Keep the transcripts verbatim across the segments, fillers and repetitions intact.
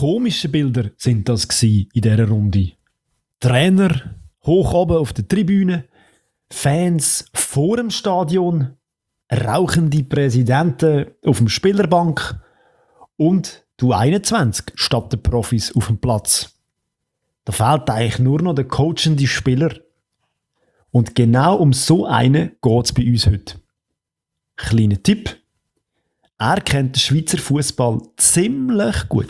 komischen Bilder sind das gsi in dieser Runde. Trainer hoch oben auf der Tribüne, Fans vor dem Stadion, rauchende Präsidenten auf dem Spielerbank und du einundzwanzig statt der Profis auf dem Platz. Da fehlt eigentlich nur noch der coachende Spieler. Und genau um so einen geht es bei uns heute. Kleiner Tipp. Er kennt den Schweizer Fußball ziemlich gut.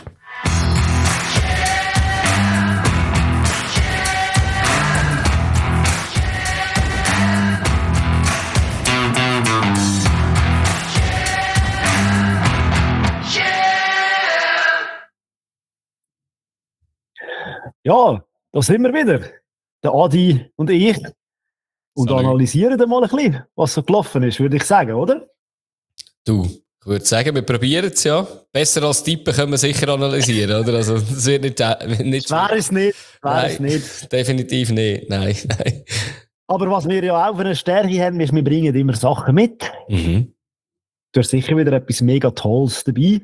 Ja, da sind wir wieder. Der Adi und ich. Und Salut. Analysieren dann mal ein bisschen, was so gelaufen ist, würde ich sagen, oder? Du, ich würde sagen, wir probieren es ja. Besser als Tippen können wir sicher analysieren, oder? Also, das wird nicht, äh, nicht Schwer ist nicht. Schwer ist nicht. Definitiv nicht. Nein, nein. Aber was wir ja auch für eine Stärke haben, ist, wir bringen immer Sachen mit. Mhm. Du hast sicher wieder etwas mega Tolles dabei.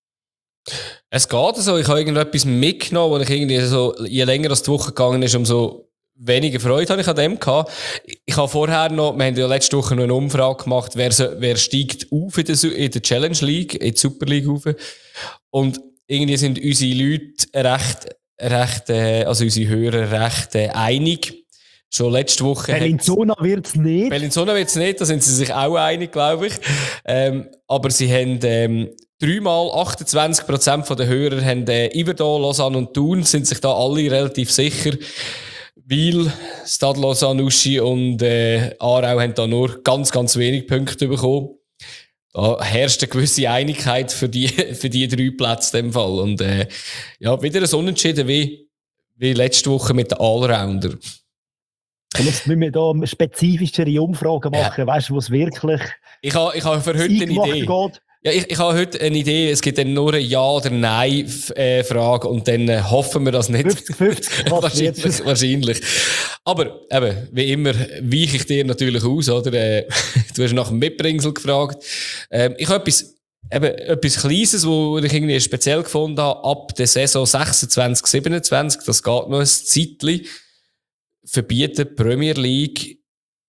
Es geht so, ich habe irgendetwas mitgenommen, wo ich irgendwie so, je länger als die Woche gegangen ist, umso weniger Freude habe ich an dem gehabt. Ich habe vorher noch, wir haben ja letzte Woche noch eine Umfrage gemacht, wer, so, wer steigt auf in der, in der Challenge League, in die Super League auf. Und irgendwie sind unsere Leute recht, recht, äh, also unsere Hörer recht äh, einig. Schon letzte Woche. Bellinzona wird es nicht. Bellinzona wird es nicht, da sind sie sich auch einig, glaube ich. Ähm, aber sie haben, ähm, dreimal achtundzwanzig Prozent der Hörer haben, äh, Yverdon, Lausanne und Thun, sind sich da alle relativ sicher. Weil Stade Lausanne, Uschi und äh, Aarau haben da nur ganz, ganz wenig Punkte bekommen. Da herrscht eine gewisse Einigkeit für die, für die drei Plätze in dem Fall. Und äh, ja, wieder ein Unentschieden wie, wie letzte Woche mit den Allrounder. Und jetzt müssen wir da spezifischere Umfragen machen, ja. Weißt du, wo es wirklich. Ich habe ich ha für heute eine Idee. Geht. Ja, ich, ich habe heute eine Idee. Es gibt dann nur eine Ja- oder Nein-Frage und dann äh, hoffen wir das nicht. fünfzig fünfzig wahrscheinlich, wahrscheinlich. Aber eben, wie immer, weiche ich dir natürlich aus, oder? Äh, du hast nach dem Mitbringsel gefragt. Ähm, ich habe etwas, eben, etwas Kleines, wo ich irgendwie speziell gefunden habe, ab der Saison sechsundzwanzig siebenundzwanzig, das geht noch ein Zeitchen, verbieten Premier League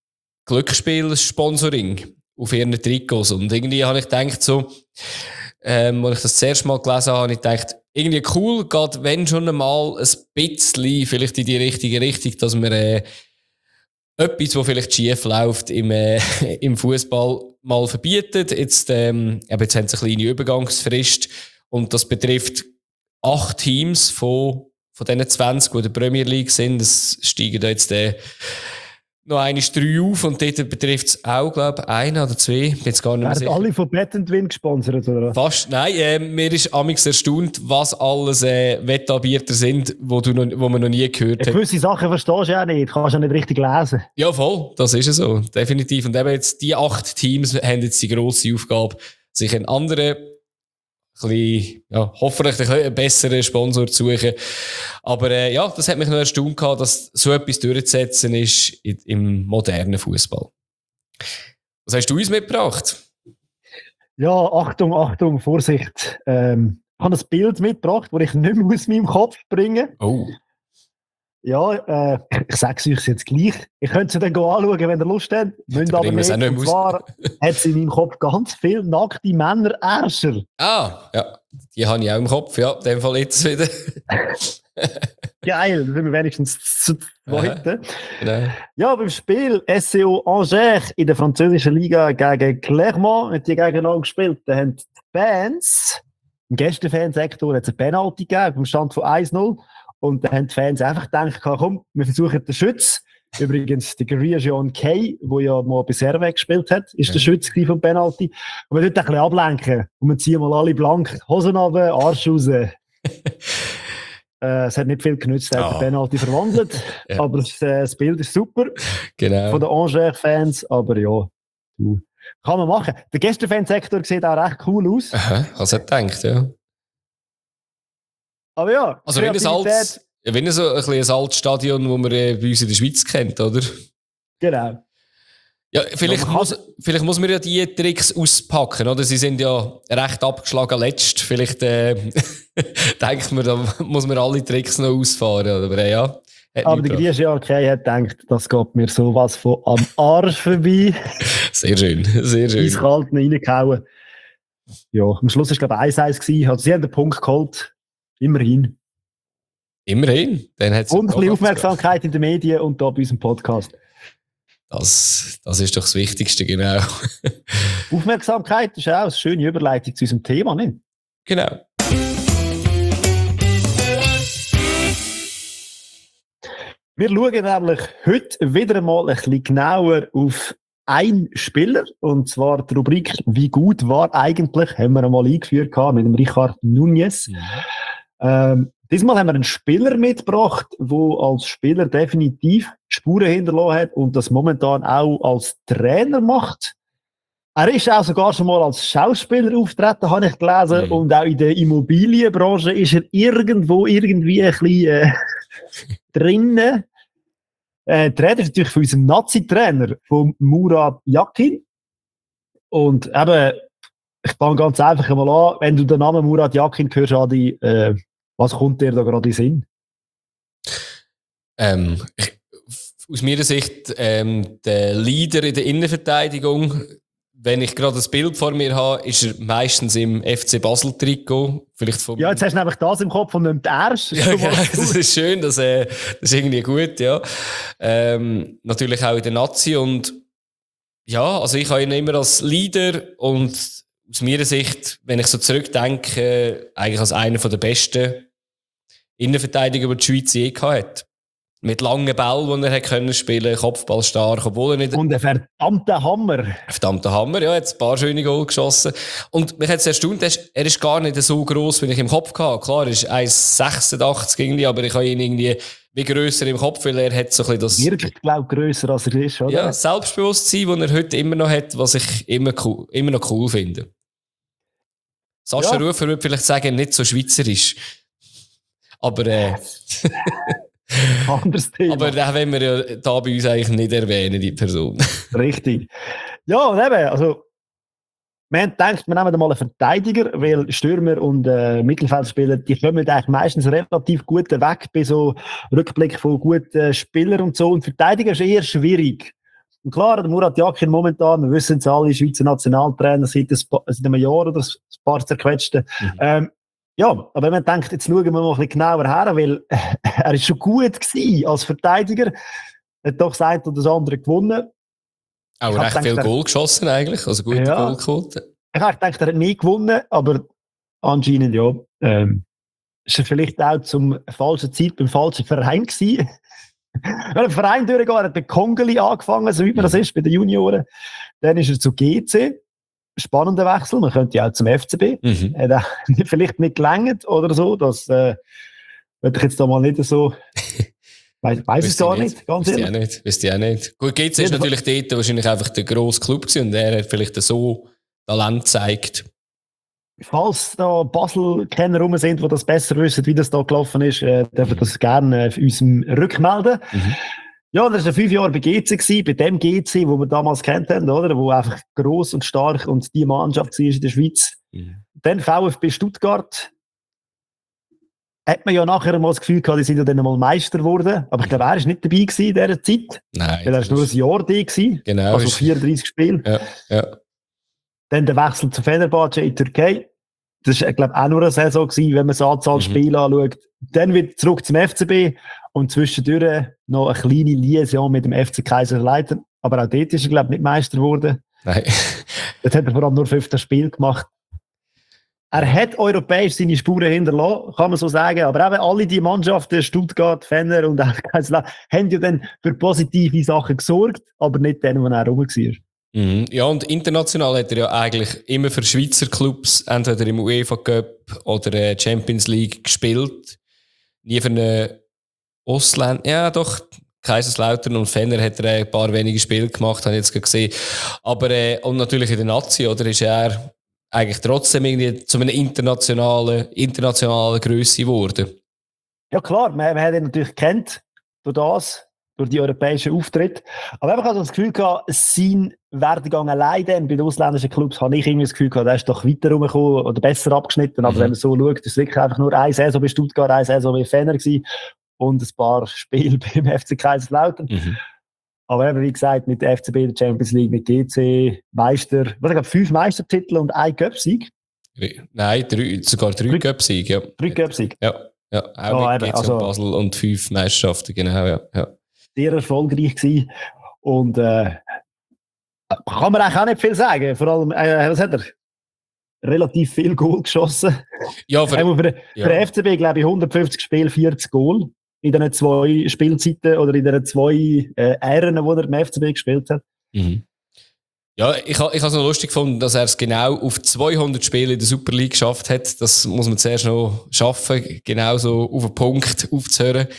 Glücksspiel-Sponsoring auf ihren Trikots. Und irgendwie habe ich gedacht, so, ähm, als ich das zuerst mal gelesen habe, habe ich gedacht, irgendwie cool, geht wenn schon einmal ein bisschen vielleicht in die richtige Richtung, dass man äh, etwas, was vielleicht schief läuft, im, äh, im Fußball mal verbietet. Jetzt, ähm, jetzt haben sie eine kleine Übergangsfrist und das betrifft acht Teams von, von diesen zwanzig, die in der Premier League sind. Es steigen da jetzt äh, noch eine drei auf und dort betrifft es auch, glaube ich, einen oder zwei. Ich bin jetzt gar nicht mehr sicher. Werden alle von Bet and Win gesponsert, oder? Fast, nein. Äh, mir ist amigs erstaunt, was alles äh, Wettanbieter sind, wo, du noch, wo man noch nie gehört hat. Gewisse Sachen verstehst du auch nicht, kannst du auch nicht richtig lesen. Ja, voll, das ist es so, definitiv. Und eben jetzt, die acht Teams haben jetzt die grosse Aufgabe, sich einen anderen, ein bisschen, ja, hoffentlich einen besseren Sponsor zu suchen. Aber äh, ja, das hat mich noch erstaunt gehabt, dass so etwas durchzusetzen ist in, im modernen Fußball. Was hast du uns mitgebracht? Ja, Achtung, Achtung, Vorsicht. Ähm, ich habe ein Bild mitgebracht, das ich nicht mehr aus meinem Kopf bringe. Oh. Ja, äh, ich sage es euch jetzt gleich. Ihr könnt sie dann anschauen, wenn ihr Lust habt. Müsst aber nicht. nicht Und zwar hat es in meinem Kopf ganz viele nackte Männer-Ärscher. Ah, ja. Die habe ich auch im Kopf. Ja, in dem Fall jetzt wieder. Geil, da sind wir wenigstens zu zweit. Genau. Ja, beim Spiel S C O Angers in der französischen Liga gegen Clermont hat die gegeneinander gespielt. Da haben die Fans, im Gästefansektor hat es eine Penalty gegeben, beim Stand von eins null. Und dann haben die Fans einfach gedacht, komm, wir versuchen den Schütz. Übrigens, der Grigion Kay, der ja mal bei Servette gespielt hat, ist ja der Schütz vom Penalty. Und wir dort ein bisschen ablenken. Und wir ziehen mal alle blank Hosen runter, Arsch raus. äh, es hat nicht viel genützt, er hat oh. den Penalty verwandelt. Ja. Aber das, äh, das Bild ist super. Genau. Von den Angers-Fans. Aber ja, du, kann man machen. Der Gästefansektor sieht auch recht cool aus. Aha, hast du gedacht, ja. Aber ja, also wenn es alt, wenn so ein, ein altes Stadion, das man äh, bei uns in der Schweiz kennt, oder? Genau. Ja, vielleicht, Ja, man muss, vielleicht muss man ja die Tricks auspacken, oder? Sie sind ja recht abgeschlagen letzt. Vielleicht äh, denkt man, da muss man alle Tricks noch ausfahren. Aber äh, ja, hat Aber der nichts gebracht. Grieche okay, hat gedacht, das geht mir sowas von am Arsch vorbei. Sehr schön, sehr schön. Eiskalt reingehauen. Ja, am Schluss war es, glaube ich, eins eins gewesen. Also, sie haben den Punkt geholt. Immerhin. Immerhin. Dann hat's Und ein doch bisschen abgebracht. Aufmerksamkeit in den Medien und da bei unserem Podcast. Das, das ist doch das Wichtigste, genau. Aufmerksamkeit ist auch eine schöne Überleitung zu unserem Thema, nicht? Genau. Wir schauen nämlich heute wieder einmal ein bisschen genauer auf einen Spieler, und zwar die Rubrik «Wie gut war eigentlich?» haben wir einmal eingeführt mit dem Richard Núñez. Mhm. Ähm, diesmal haben wir einen Spieler mitgebracht, der als Spieler definitiv Spuren hinterlassen hat und das momentan auch als Trainer macht. Er ist auch sogar schon mal als Schauspieler auftreten, habe ich gelesen, Mhm. und auch in der Immobilienbranche ist er irgendwo irgendwie ein bisschen äh, drinnen. Äh, Trainer ist natürlich von unserem Nazi-Trainer, von Murat Yakin. Und eben, ich fange ganz einfach mal an, wenn du den Namen Murat Yakin hörst, Adi, äh, was kommt dir da gerade in den Sinn? Ähm, ich, aus meiner Sicht ähm, der Leader in der Innenverteidigung. Wenn ich gerade das Bild vor mir habe, ist er meistens im F C Basel-Trikot. Vielleicht vom Ja, jetzt hast du nämlich das im Kopf und nicht den Erst. Ja, genau, das ist schön, das, äh, das ist irgendwie gut, ja. Ähm, natürlich auch in der Nazi und ja, also ich habe ihn immer als Leader und aus meiner Sicht, wenn ich so zurückdenke, äh, eigentlich als einer der besten Innenverteidiger, die die Schweiz je gehabt hat. Mit langen Bällen, die er hat können spielen, Kopfball stark, obwohl er nicht... Und ein verdammter Hammer. Verdammter Hammer, ja, hat ein paar schöne Goal geschossen. Und mich hat es erstaunt, er ist, er ist gar nicht so gross, wie ich im Kopf hatte. Klar, er ist eins Komma sechsundachtzig irgendwie, aber ich habe ihn irgendwie wie grösser im Kopf, weil er hat so ein bisschen das... Wirklich, glaube grösser als er ist, oder? Ja, Selbstbewusstsein, das er heute immer noch hat, was ich immer, cool, immer noch cool finde. Sascha Ja. Rufer würde vielleicht sagen, nicht so schweizerisch. Aber, äh, Anderes Thema. aber den wollen wir ja da bei uns eigentlich nicht erwähnen, die Person. Richtig. Ja, und eben, also, wir haben gedacht, wir nehmen mal einen Verteidiger, weil Stürmer und äh, Mittelfeldspieler, die kommen eigentlich meistens relativ gut weg bei so Rückblick von guten Spielern und so. Und Verteidiger ist eher schwierig. Und klar, der Murat Yakin momentan, wir wissen es alle, Schweizer Nationaltrainer seit, ein paar, seit einem Jahr oder ein paar zerquetschten. Mhm. Ähm, ja, aber man denkt, jetzt schauen wir mal ein bisschen genauer her, weil äh, er ist schon gut gewesen als Verteidiger. Er hat doch das eine oder das andere gewonnen. Auch Ich hab recht gedacht, viel er- Goal geschossen eigentlich, also gute Ja. Goalquote. Ich habe gedacht, er hat nie gewonnen, aber anscheinend ja. Ähm, ist er vielleicht auch zum falschen Zeit beim falschen Verein gewesen. Wenn er Verein durchgeht, hat der Kongeli angefangen, so wie man das ist bei den Junioren. Dann ist er zu G C. Spannender Wechsel. Man könnte ja auch zum F C B. Mhm. Hat auch vielleicht nicht gelangt oder so. Das äh, würde ich jetzt da mal nicht so. Weiß, weiß ich Wüsste gar ich nicht, ganz Wüsste ich ehrlich. auch nicht. Wüsste ich auch nicht. Gut, G C ist Jedenfalls- natürlich dort wahrscheinlich einfach der grosse Club gewesen und er hat vielleicht so Talent gezeigt. Falls da Basel-Kenner rum sind, die das besser wissen, wie das da gelaufen ist, äh, dürfen das gerne äh, uns rückmelden. Mhm. Ja, das war fünf Jahre bei G C gewesen, bei dem G C, wo wir damals kennt haben, oder? Wo einfach gross und stark und die Mannschaft war in der Schweiz. Mhm. Dann VfB Stuttgart. Hat man ja nachher mal das Gefühl gehabt, die sind ja dann mal Meister geworden. Aber ich glaube, er war nicht dabei gewesen in dieser Zeit. Nein. Weil er ist nur ein Jahr da gewesen. Genau. Also ist- vierunddreissig Spiele. Ja, ja. Dann der Wechsel zu Fenerbahce in die Türkei. Das war, glaube ich, auch nur eine Saison gewesen, wenn man die Anzahl Mhm. Spiele anschaut. Dann wieder zurück zum F C B und zwischendurch noch eine kleine Liaison mit dem F C Kaiserslautern. Aber auch dort ist er, glaube ich, nicht Meister geworden. Nein. Dort hat er vor allem nur fünfzehn Spiele gemacht. Er hat europäisch seine Spuren hinterlassen, kann man so sagen. Aber eben alle die Mannschaften, Stuttgart, Fenner und auch Kaiserslautern, haben ja dann für positive Sachen gesorgt, aber nicht denen, die er rum war. Mhm. Ja, und international hat er ja eigentlich immer für Schweizer Clubs, entweder im UEFA Cup oder äh, Champions League gespielt. Nie für eine Ausländer. Ja, doch. Kaiserslautern und Fenner hat er ein paar wenige Spiele gemacht, habe ich jetzt gesehen. Aber, äh, und natürlich in der Nazi, oder, ist er eigentlich trotzdem irgendwie zu einer internationalen, internationalen Grösse geworden. Ja klar, man, man hat ihn natürlich kennt durch das. durch die europäischen Auftritte. Aber ich habe das Gefühl gehabt, sein Werdegang allein dann bei den ausländischen Clubs, habe ich irgendwie das Gefühl gehabt, der ist doch weiter rumgekommen oder besser abgeschnitten. Aber mhm. wenn man so schaut, ist es wirklich einfach nur eine Saison bei Stuttgart, eine Saison bei Fener gewesen und ein paar Spiele beim F C Kaiserslautern. Mhm. Aber eben, wie gesagt, mit der F C B, der Champions League, mit G C, Meister, was ich glaube, fünf Meistertitel und ein Cup-Sieg. Nein, drei, sogar drei, drei Cup-Siege, ja. Drei Cup-Siege. Ja, ja, auch oh, mit G C also, und Basel und fünf Meisterschaften, genau, ja. ja. Sehr erfolgreich gewesen. Und äh, kann man eigentlich auch nicht viel sagen. Vor allem, äh, was hat er? Relativ viel Goal geschossen. Ja, für, für, für ja. den F C B, glaube ich, hundertfünfzig Spiele, vierzig Goal. In den zwei Spielzeiten oder in den zwei äh, Ähren, die er im F C B gespielt hat. Mhm. Ja, ich, ich habe es noch lustig gefunden, dass er es genau auf zweihundert Spiele in der Super League geschafft hat. Das muss man zuerst noch schaffen, genau so auf den Punkt aufzuhören.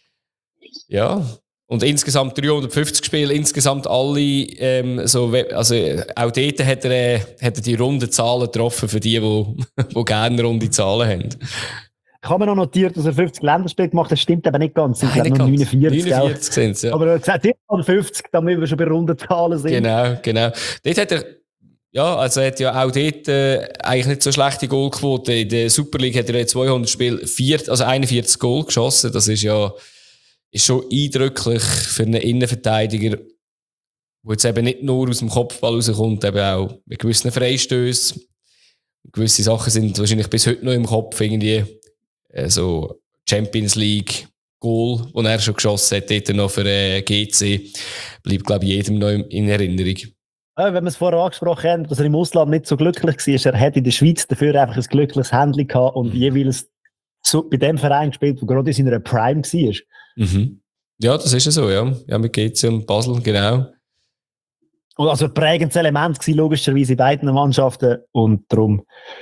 Ja, und insgesamt dreihundertfünfzig Spiele, insgesamt alle, ähm, so, also auch dort hat er, äh, hat er die runden Zahlen getroffen für die, die gerne runde Zahlen haben. Ich habe mir noch notiert, dass er fünfzig Länderspiele gemacht hat. Das stimmt aber nicht ganz. Ich glaube, nur neunundvierzig. neunundvierzig sind es, ja. Aber er hat gesagt, fünfzig, damit wir schon bei runden Zahlen sind. Genau, genau. Dort hat er, ja, also er hat ja auch dort äh, eigentlich nicht so schlechte Goalquote. In der Super League hat er in zweihundert Spielen vier, also einundvierzig Goal geschossen. Das ist ja ist schon eindrücklich für einen Innenverteidiger, der jetzt eben nicht nur aus dem Kopfball rauskommt, eben auch mit gewissen Freistößen. Gewisse Sachen sind wahrscheinlich bis heute noch im Kopf, irgendwie so Champions League Goal, das er schon geschossen hat, dort noch für äh, G C, bleibt, glaube ich, jedem noch in Erinnerung. Ja, wenn wir es vorher angesprochen haben, dass er im Ausland nicht so glücklich war, er hat in der Schweiz dafür einfach ein glückliches Handling gehabt und mhm. jeweils so bei dem Verein gespielt, der gerade in seiner Prime war. Mhm. Ja, das ist ja so, ja. Ja, mit G C und Basel, genau. Und also ein prägendes Element war logischerweise in beiden Mannschaften und darum,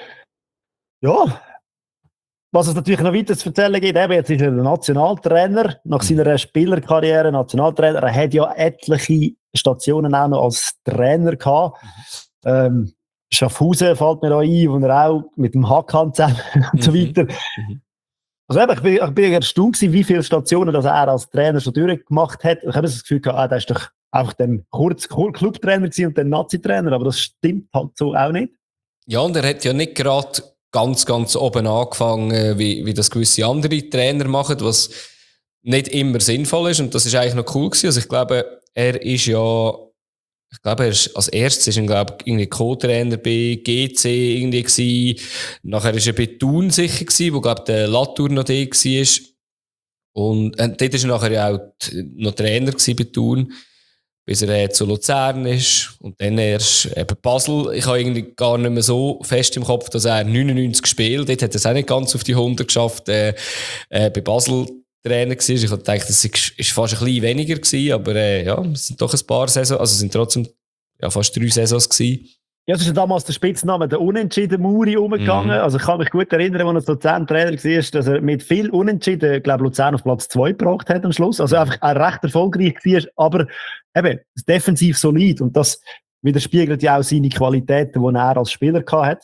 ja, was es natürlich noch weiter zu erzählen gibt, eben jetzt ist er der Nationaltrainer, nach seiner Spielerkarriere Nationaltrainer, er hat ja etliche Stationen auch noch als Trainer gehabt. Ähm, Schaffhausen fällt mir auch ein, wo er auch mit dem Hakan zusammen und so weiter. Mhm. Also eben, ich bin, ich bin erstaunt gewesen, wie viele Stationen das er als Trainer schon durchgemacht hat. Ich habe das Gefühl gehabt, ah, der ist doch einfach dann kurz Clubtrainer gewesen und dann Nazi-Trainer, aber das stimmt halt so auch nicht. Ja, und er hat ja nicht gerade ganz, ganz oben angefangen, wie, wie das gewisse andere Trainer machen, was nicht immer sinnvoll ist. Und das ist eigentlich noch cool gewesen. Also ich glaube, er ist ja, ich glaube, er ist, als erstes ist er, glaube ich, irgendwie Co-Trainer bei G C irgendwie gewesen. Nachher ist er bei Thun sicher gewesen, wo, glaube ich, der Latour noch da war. Und äh, dort ist er nachher auch noch Trainer gewesen bei Thun, bis er äh, zu Luzern ist. Und dann erst eben Basel. Ich habe irgendwie gar nicht mehr so fest im Kopf, dass er neunundneunzig gespielt. Dort hat er es auch nicht ganz auf die hundert geschafft. Äh, äh, bei Basel Trainer gewesen. Ich habe gedacht, das ist fast ein bisschen weniger gewesen, aber äh, ja, es sind doch ein paar Saisons, also es sind trotzdem ja, fast drei Saisons gewesen. Ja, es ist ja damals der Spitzname der Unentschieden Muri umgegangen. Mhm. Also ich kann mich gut erinnern, als er Luzern Trainer war, dass er mit viel Unentschieden, ich glaube, Luzern auf Platz zwei gebracht hat am Schluss. Also einfach auch recht erfolgreich war, aber eben defensiv solid. Und das widerspiegelt ja auch seine Qualitäten, die er als Spieler hatte.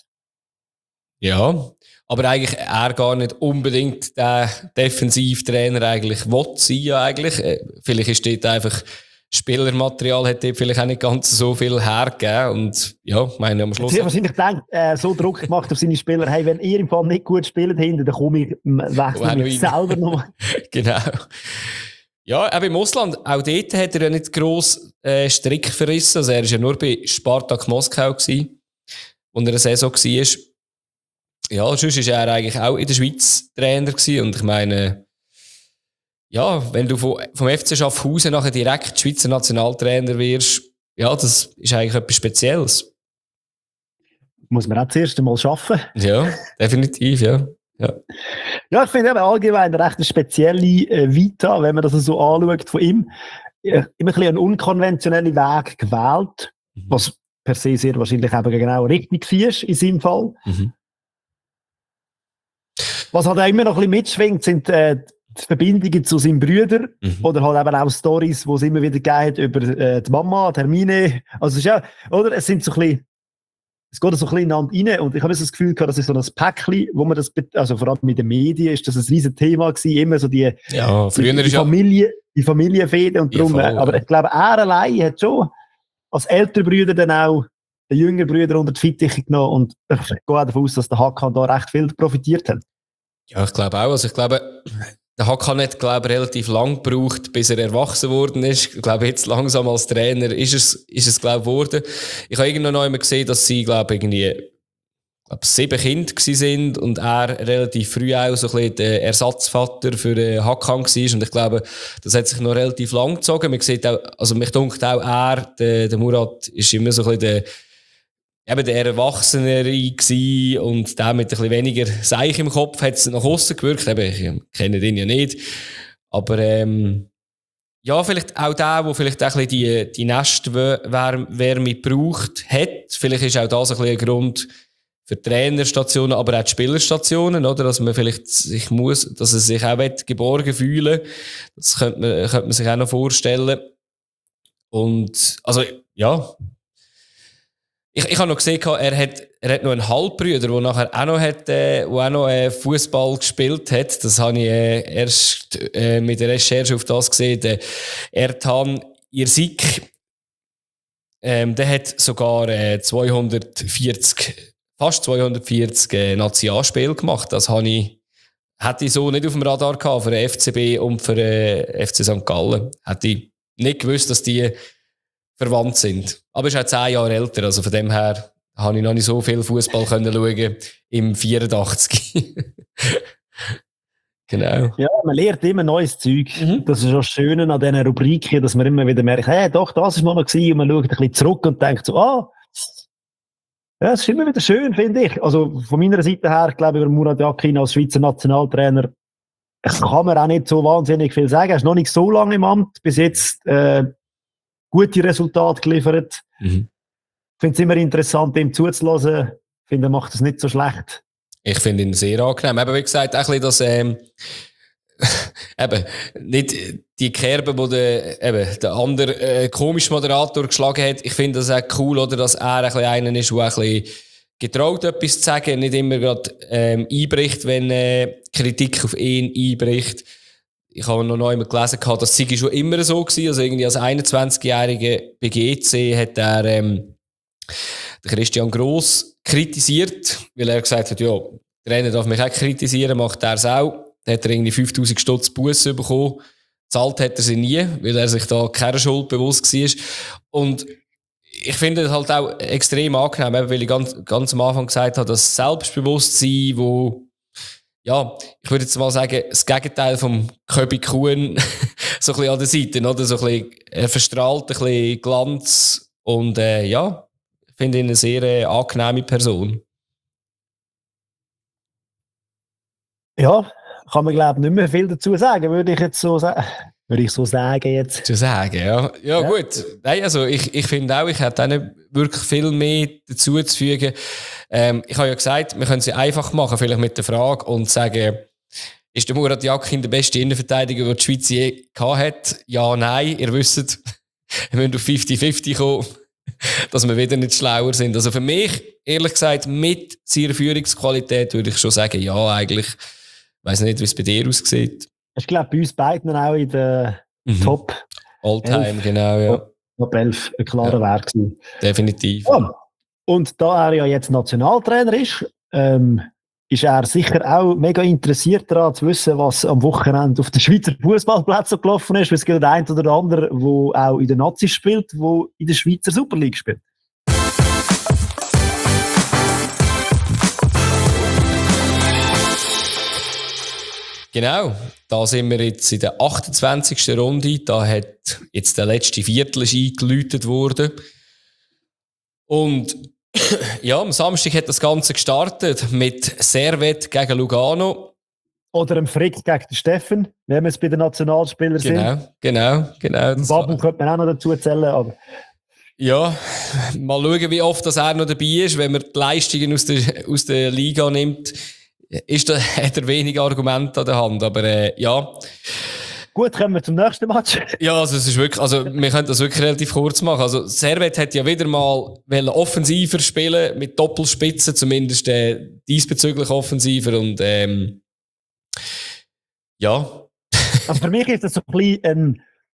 Ja, aber eigentlich er gar nicht unbedingt der Defensivtrainer eigentlich will sein, ja eigentlich. Vielleicht ist dort einfach Spielermaterial, hat dort vielleicht auch nicht ganz so viel hergegeben und ja, ich meine am Schluss... Sie haben wahrscheinlich gedacht, äh, so Druck gemacht auf seine Spieler, hey, wenn ihr im Fall nicht gut spielt hinten, dann komme ich wechseln mich selber noch. Genau. Ja, auch im Ausland, auch dort hat er ja nicht gross äh, Strick verrissen, also er war ja nur bei Spartak Moskau gewesen, wo er eine Saison war. Ja, sonst war er eigentlich auch in der Schweiz Trainer gewesen. Und ich meine, ja, wenn du vom, vom F C Schaffhausen nachher direkt Schweizer Nationaltrainer wirst, ja, das ist eigentlich etwas Spezielles. Muss man auch das erste Mal schaffen. Ja, definitiv, ja. Ja, ja ich finde eben allgemein eine recht spezielle äh, Vita, wenn man das so anschaut von ihm. Äh, immer ein bisschen einen unkonventionellen Weg gewählt, mhm. was per se sehr wahrscheinlich eben genau richtig war in seinem Fall. Mhm. Was halt auch immer noch ein bisschen mitschwingt, sind äh, die Verbindungen zu seinen Brüdern mhm. oder halt eben auch Storys, die es immer wieder geht über äh, die Mama, die Hermine. Also es ist ja, oder? Es sind so ein bisschen, es geht so ein bisschen ineinander rein und ich habe das Gefühl gehabt, das ist so ein Päckchen, wo man das, also vor allem mit den Medien ist das ein riesen Thema gewesen, immer so die, ja, die, die Familie, die Familienfehde und darum, Ja, voll, aber ja. ich glaube, er allein hat schon als älterer Brüder dann auch den jüngeren Brüder unter die Fittiche genommen und ich gehe auch davon aus, dass der Hakan da recht viel profitiert hat. Ja, ich glaube auch. Also ich glaube, der Hakan hat, glaube ich, relativ lang gebraucht, bis er erwachsen worden ist. Ich glaube, jetzt langsam als Trainer ist es, ist es glaube ich, geworden. Ich habe irgendwann noch einmal gesehen, dass sie, glaube ich, irgendwie, glaube, sieben Kinder gewesen sind und er relativ früh auch so ein bisschen der Ersatzvater für den Hakan war. Und ich glaube, das hat sich noch relativ lang gezogen. Man sieht auch, also mich dunkt auch er, der, der Murat, ist immer so ein bisschen der, eben der Erwachsenere gsi und der mit ein bisschen weniger Seich im Kopf hat es nach aussen gewirkt. Eben, ich kenne den ja nicht. Aber ähm, ja, vielleicht auch der, der vielleicht auch ein bisschen die, die Nestwärme braucht, hat. Vielleicht ist auch das ein bisschen ein Grund für die Trainerstationen, aber auch die Spielerstationen, oder? Dass man vielleicht sich muss, dass er sich auch geborgen fühlen. Das könnte man, könnte man sich auch noch vorstellen. Und, also, ja. Ich, ich habe noch gesehen, er hat, er hat noch einen Halbbruder, der nachher auch noch, hat, äh, wo auch noch äh, Fußball gespielt hat. Das habe ich äh, erst äh, mit der Recherche auf das gesehen. Der Ertan Irsik, ähm, der hat sogar äh, zweihundertvierzig, fast zweihundertvierzig äh, Nationalspiele gemacht. Das habe ich, hätte ich so nicht auf dem Radar gehabt für den F C B und für den äh, F C Sankt Gallen. Hätte ich nicht gewusst, dass die verwandt sind. Aber er ist auch zehn Jahre älter, also von dem her habe ich noch nicht so viel Fußball können schauen im vierundachtzig. Genau. Ja, man lernt immer neues Zeug. Mhm. Das ist auch das Schöne an diesen Rubriken, dass man immer wieder merkt, hey, doch, das ist mal noch gewesen. Und man schaut ein bisschen zurück und denkt so, ah, ja, es ist immer wieder schön, finde ich. Also von meiner Seite her, ich glaube, über Murat Yakin als Schweizer Nationaltrainer kann man auch nicht so wahnsinnig viel sagen. Er ist noch nicht so lange im Amt, bis jetzt äh, gute Resultate geliefert. Mhm. Ich finde es immer interessant, ihm zuzulassen. Ich finde, er macht es nicht so schlecht. Ich finde ihn sehr angenehm. Eben, wie gesagt, ein bisschen das, ähm, eben, nicht die Kerbe, die der, eben, der andere äh, komische Moderator geschlagen hat. Ich finde das auch cool, oder, dass er ein bisschen einer ist, der ein bisschen getraut, etwas zu sagen, nicht immer gerade ähm, einbricht, wenn äh, Kritik auf ihn einbricht. Ich habe noch einmal gelesen, dass Sigi schon immer so war. Also irgendwie als einundzwanzigjähriger bei G C hat er ähm, den Christian Gross kritisiert, weil er gesagt hat, ja, der Trainer darf mich auch kritisieren, macht er es auch. Dann hat er irgendwie fünftausend Stutz Busse bekommen. Zahlt hat er sie nie, weil er sich da keiner Schuld bewusst war. Und ich finde es halt auch extrem angenehm, weil ich ganz, ganz am Anfang gesagt habe, das Selbstbewusstsein, wo, ja, ich würde jetzt mal sagen, das Gegenteil vom Köbi Kuhn, so ein bisschen an der Seite, oder? So ein bisschen, er verstrahlt ein bisschen Glanz und, äh, ja, ich finde ihn eine sehr äh, angenehme Person. Ja, kann man, glaube ich, nicht mehr viel dazu sagen, würde ich jetzt so sagen. Würde ich so sagen jetzt. Zu sagen, ja. Ja, ja. Gut. Nein, also ich, ich finde auch, ich hätte auch nicht wirklich viel mehr dazu zu fügen. Ähm, ich habe ja gesagt, wir können sie einfach machen, vielleicht mit der Frage und sagen, ist der Murat Yakin der beste Innenverteidiger, den die Schweiz je gehabt hat? Ja, nein, ihr wisst, wir müssen auf fünfzig fünfzig kommen, dass wir wieder nicht schlauer sind. Also für mich, ehrlich gesagt, mit seiner Führungsqualität würde ich schon sagen, ja, eigentlich. Ich weiss nicht, wie es bei dir aussieht. Ich glaube, bei uns beiden auch in der mhm. Top All-Time, genau, ja. Top elf, ein klarer ja. Wert gewesen. Definitiv. Ja. Und da er ja jetzt Nationaltrainer ist, ähm, ist er sicher auch mega interessiert daran zu wissen, was am Wochenende auf den Schweizer Fußballplätzen so gelaufen ist. Weil es gibt der eine oder andere, der auch in der Nazi spielt, der in der Schweizer Super League spielt. Genau, da sind wir jetzt in der achtundzwanzigsten Runde. Da hat jetzt der letzte Viertel eingeläutet worden. Und ja, am Samstag hat das Ganze gestartet mit Servette gegen Lugano. Oder einem Frick gegen den Steffen, wenn wir es bei den Nationalspielern genau, sind. Genau, genau. genau. Babu könnte man auch noch dazu zählen, aber... Ja, mal schauen, wie oft das er noch dabei ist, wenn man die Leistungen aus der, aus der Liga nimmt. Ist da, hat er wenig Argumente an der Hand, aber äh, ja. Gut, kommen wir zum nächsten Match. Ja, also es ist wirklich, also wir können das wirklich relativ kurz machen. Also Servette hat ja wieder mal offensiver spielen mit Doppelspitzen, zumindest äh, diesbezüglich offensiver und ähm, ja. Also für mich ist das so ein bisschen ein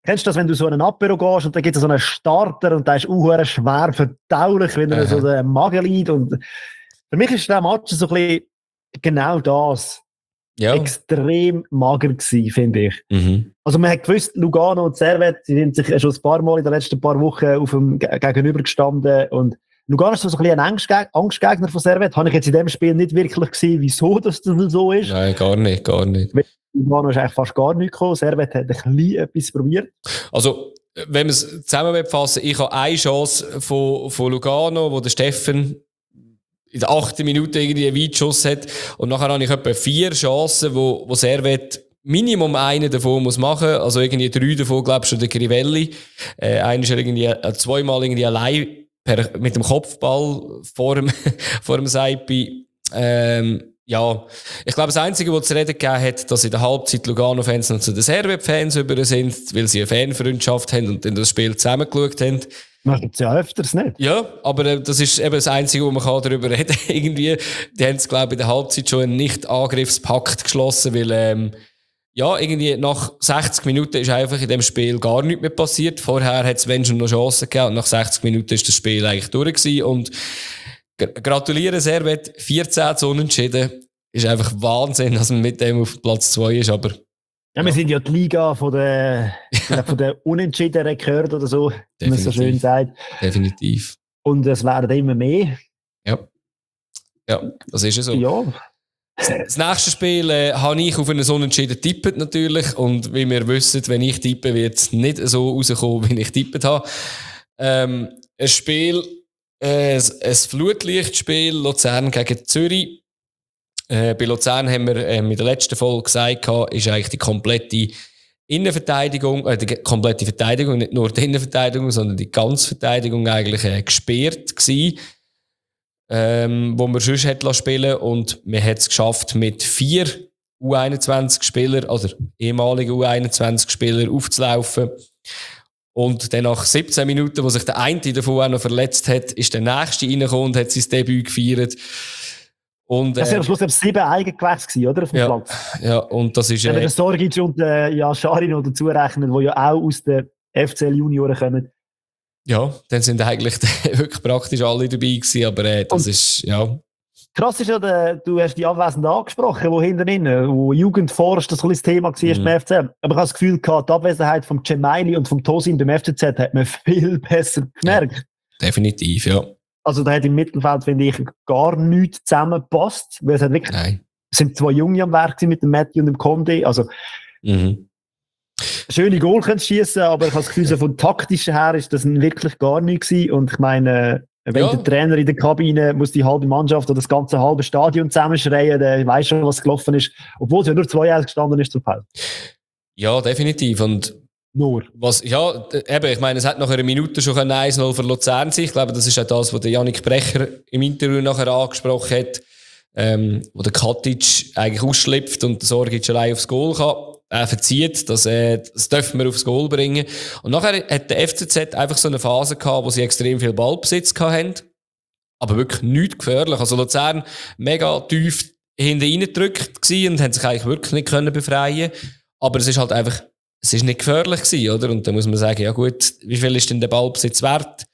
kennst du das, wenn du so einen Apero gehst und dann gibt es so einen Starter und der ist auch schwer verdaulich, wenn er Aha. so den Magen liegt. Und für mich ist der Match so ein bisschen genau das. Ja. Extrem mager gewesen, finde ich. Mhm. Also man hat gewusst, Lugano und Servette, die sind sich schon ein paar Mal in den letzten paar Wochen auf dem Gegenüber gestanden und Lugano ist so ein bisschen ein Angstgeg- Angstgegner von Servette. Habe ich jetzt in dem Spiel nicht wirklich gesehen, wieso das so ist. Nein, gar nicht, gar nicht. Lugano ist eigentlich fast gar nicht gekommen. Servette hat ein bisschen etwas probiert. Also, wenn wir es zusammenfassen, ich habe eine Chance von, von Lugano, wo der Steffen in der achten Minute irgendwie einen Weitschuss hat. Und nachher habe ich etwa vier Chancen, wo, wo Servette Minimum einen davon muss machen. Also irgendwie drei davon, glaube ich, schon der Crivelli. Äh, einer ist irgendwie äh, zweimal irgendwie allein per, mit dem Kopfball vor dem, vor dem Seipi. Ähm, ja, ich glaube, das Einzige, was zu reden gegeben hat, dass in der Halbzeit Lugano-Fans noch zu den Servette-Fans über sind, weil sie eine Fanfreundschaft haben und dann das Spiel zusammengeschaut haben. Das gibt es ja öfters nicht. Ja, aber äh, das ist eben das Einzige, wo man kann darüber reden kann. Irgendwie, die haben es, glaube ich, in der Halbzeit schon einen Nicht-Angriffspakt geschlossen, weil, ähm, ja, irgendwie nach sechzig Minuten ist einfach in dem Spiel gar nichts mehr passiert. Vorher hat es wenn schon noch Chancen gegeben und nach sechzig Minuten ist das Spiel eigentlich durch gewesen. Und g- gratuliere Servette, vierzehn zu Unentschieden. Ist einfach Wahnsinn, dass man mit dem auf Platz zwei ist, aber ja, wir sind ja die Liga von der, von der unentschiedenen Rekord oder so, wie man so schön sagt. Definitiv. Und es werden immer mehr. Ja. Ja, das ist ja so. Ja. Das nächste Spiel äh, habe ich auf einen Unentschieden getippt natürlich. Und wie wir wissen, wenn ich tippe, wird es nicht so rauskommen, wie ich getippt habe. Ähm, ein Spiel, äh, ein Flutlichtspiel, Luzern gegen Zürich. Äh, bei Luzern haben wir äh, in der letzten Folge gesagt, ist eigentlich die komplette Innenverteidigung, äh, die komplette Verteidigung, nicht nur die Innenverteidigung, sondern die ganze Verteidigung eigentlich äh, gesperrt gewesen, ähm, wo man sonst hätte spielen lassen. Und man hat es geschafft, mit vier U einundzwanzig-Spielern, oder ehemaligen U einundzwanzig-Spielern aufzulaufen. Und dann nach siebzehn Minuten, wo sich der eine davon auch noch verletzt hat, ist der nächste reingekommen und hat sein Debüt gefeiert. Und, äh, das sind am Schluss sieben Eigengewächse, oder? Auf dem ja, Platz. Ja, und das ist. Wenn wir den Sorgic und äh, ja, Scharin noch dazu rechnen, die ja auch aus den F C L-Junioren kommen. Ja, dann sind eigentlich wirklich praktisch alle dabei gewesen, aber äh, das und ist, ja. Krass ist ja, der, du hast die Abwesenden angesprochen, wo hinten drin, wo Jugendforst das ein das Thema war mhm. beim F C. Aber ich habe das Gefühl gehabt, die Abwesenheit von Cemaili und vom Tosin beim F C Z hat man viel besser gemerkt. Ja, definitiv, ja. Also da hat im Mittelfeld, finde ich, gar nichts zusammengepasst, weil es hat wirklich, Nein. es sind zwei Junge am Werk mit dem Matthew und dem Conde, also mhm. schöne Goal können sie schießen, aber ich habe das Gefühl, so von taktischen her ist das wirklich gar nichts gewesen. Und ich meine, wenn ja. der Trainer in der Kabine muss die halbe Mannschaft oder das ganze halbe Stadion zusammenschreien, der weiß schon, was gelaufen ist, obwohl es ja nur zwei eins gestanden ist zum Teil. Ja, definitiv. Und nur. Was, ja, eben, ich meine, es hat nach einer Minute schon eins null für Luzern sein. Ich glaube, das ist auch das, was der Jannik Brecher im Interview nachher angesprochen hat, ähm, wo der Katic eigentlich ausschlüpft und der Sorgic allein aufs Goal kann. Er verzieht, das, äh, das dürfen wir aufs Goal bringen. Und nachher hat der F C Z einfach so eine Phase gehabt, wo sie extrem viel Ballbesitz hatten, aber wirklich nichts gefährlich. Also Luzern mega tief hinten reingedrückt gewesen und haben sich eigentlich wirklich nicht können befreien. Aber es ist halt einfach, es ist nicht gefährlich gewesen, oder? Und da muss man sagen, ja gut, wie viel ist denn der Ballbesitz wert?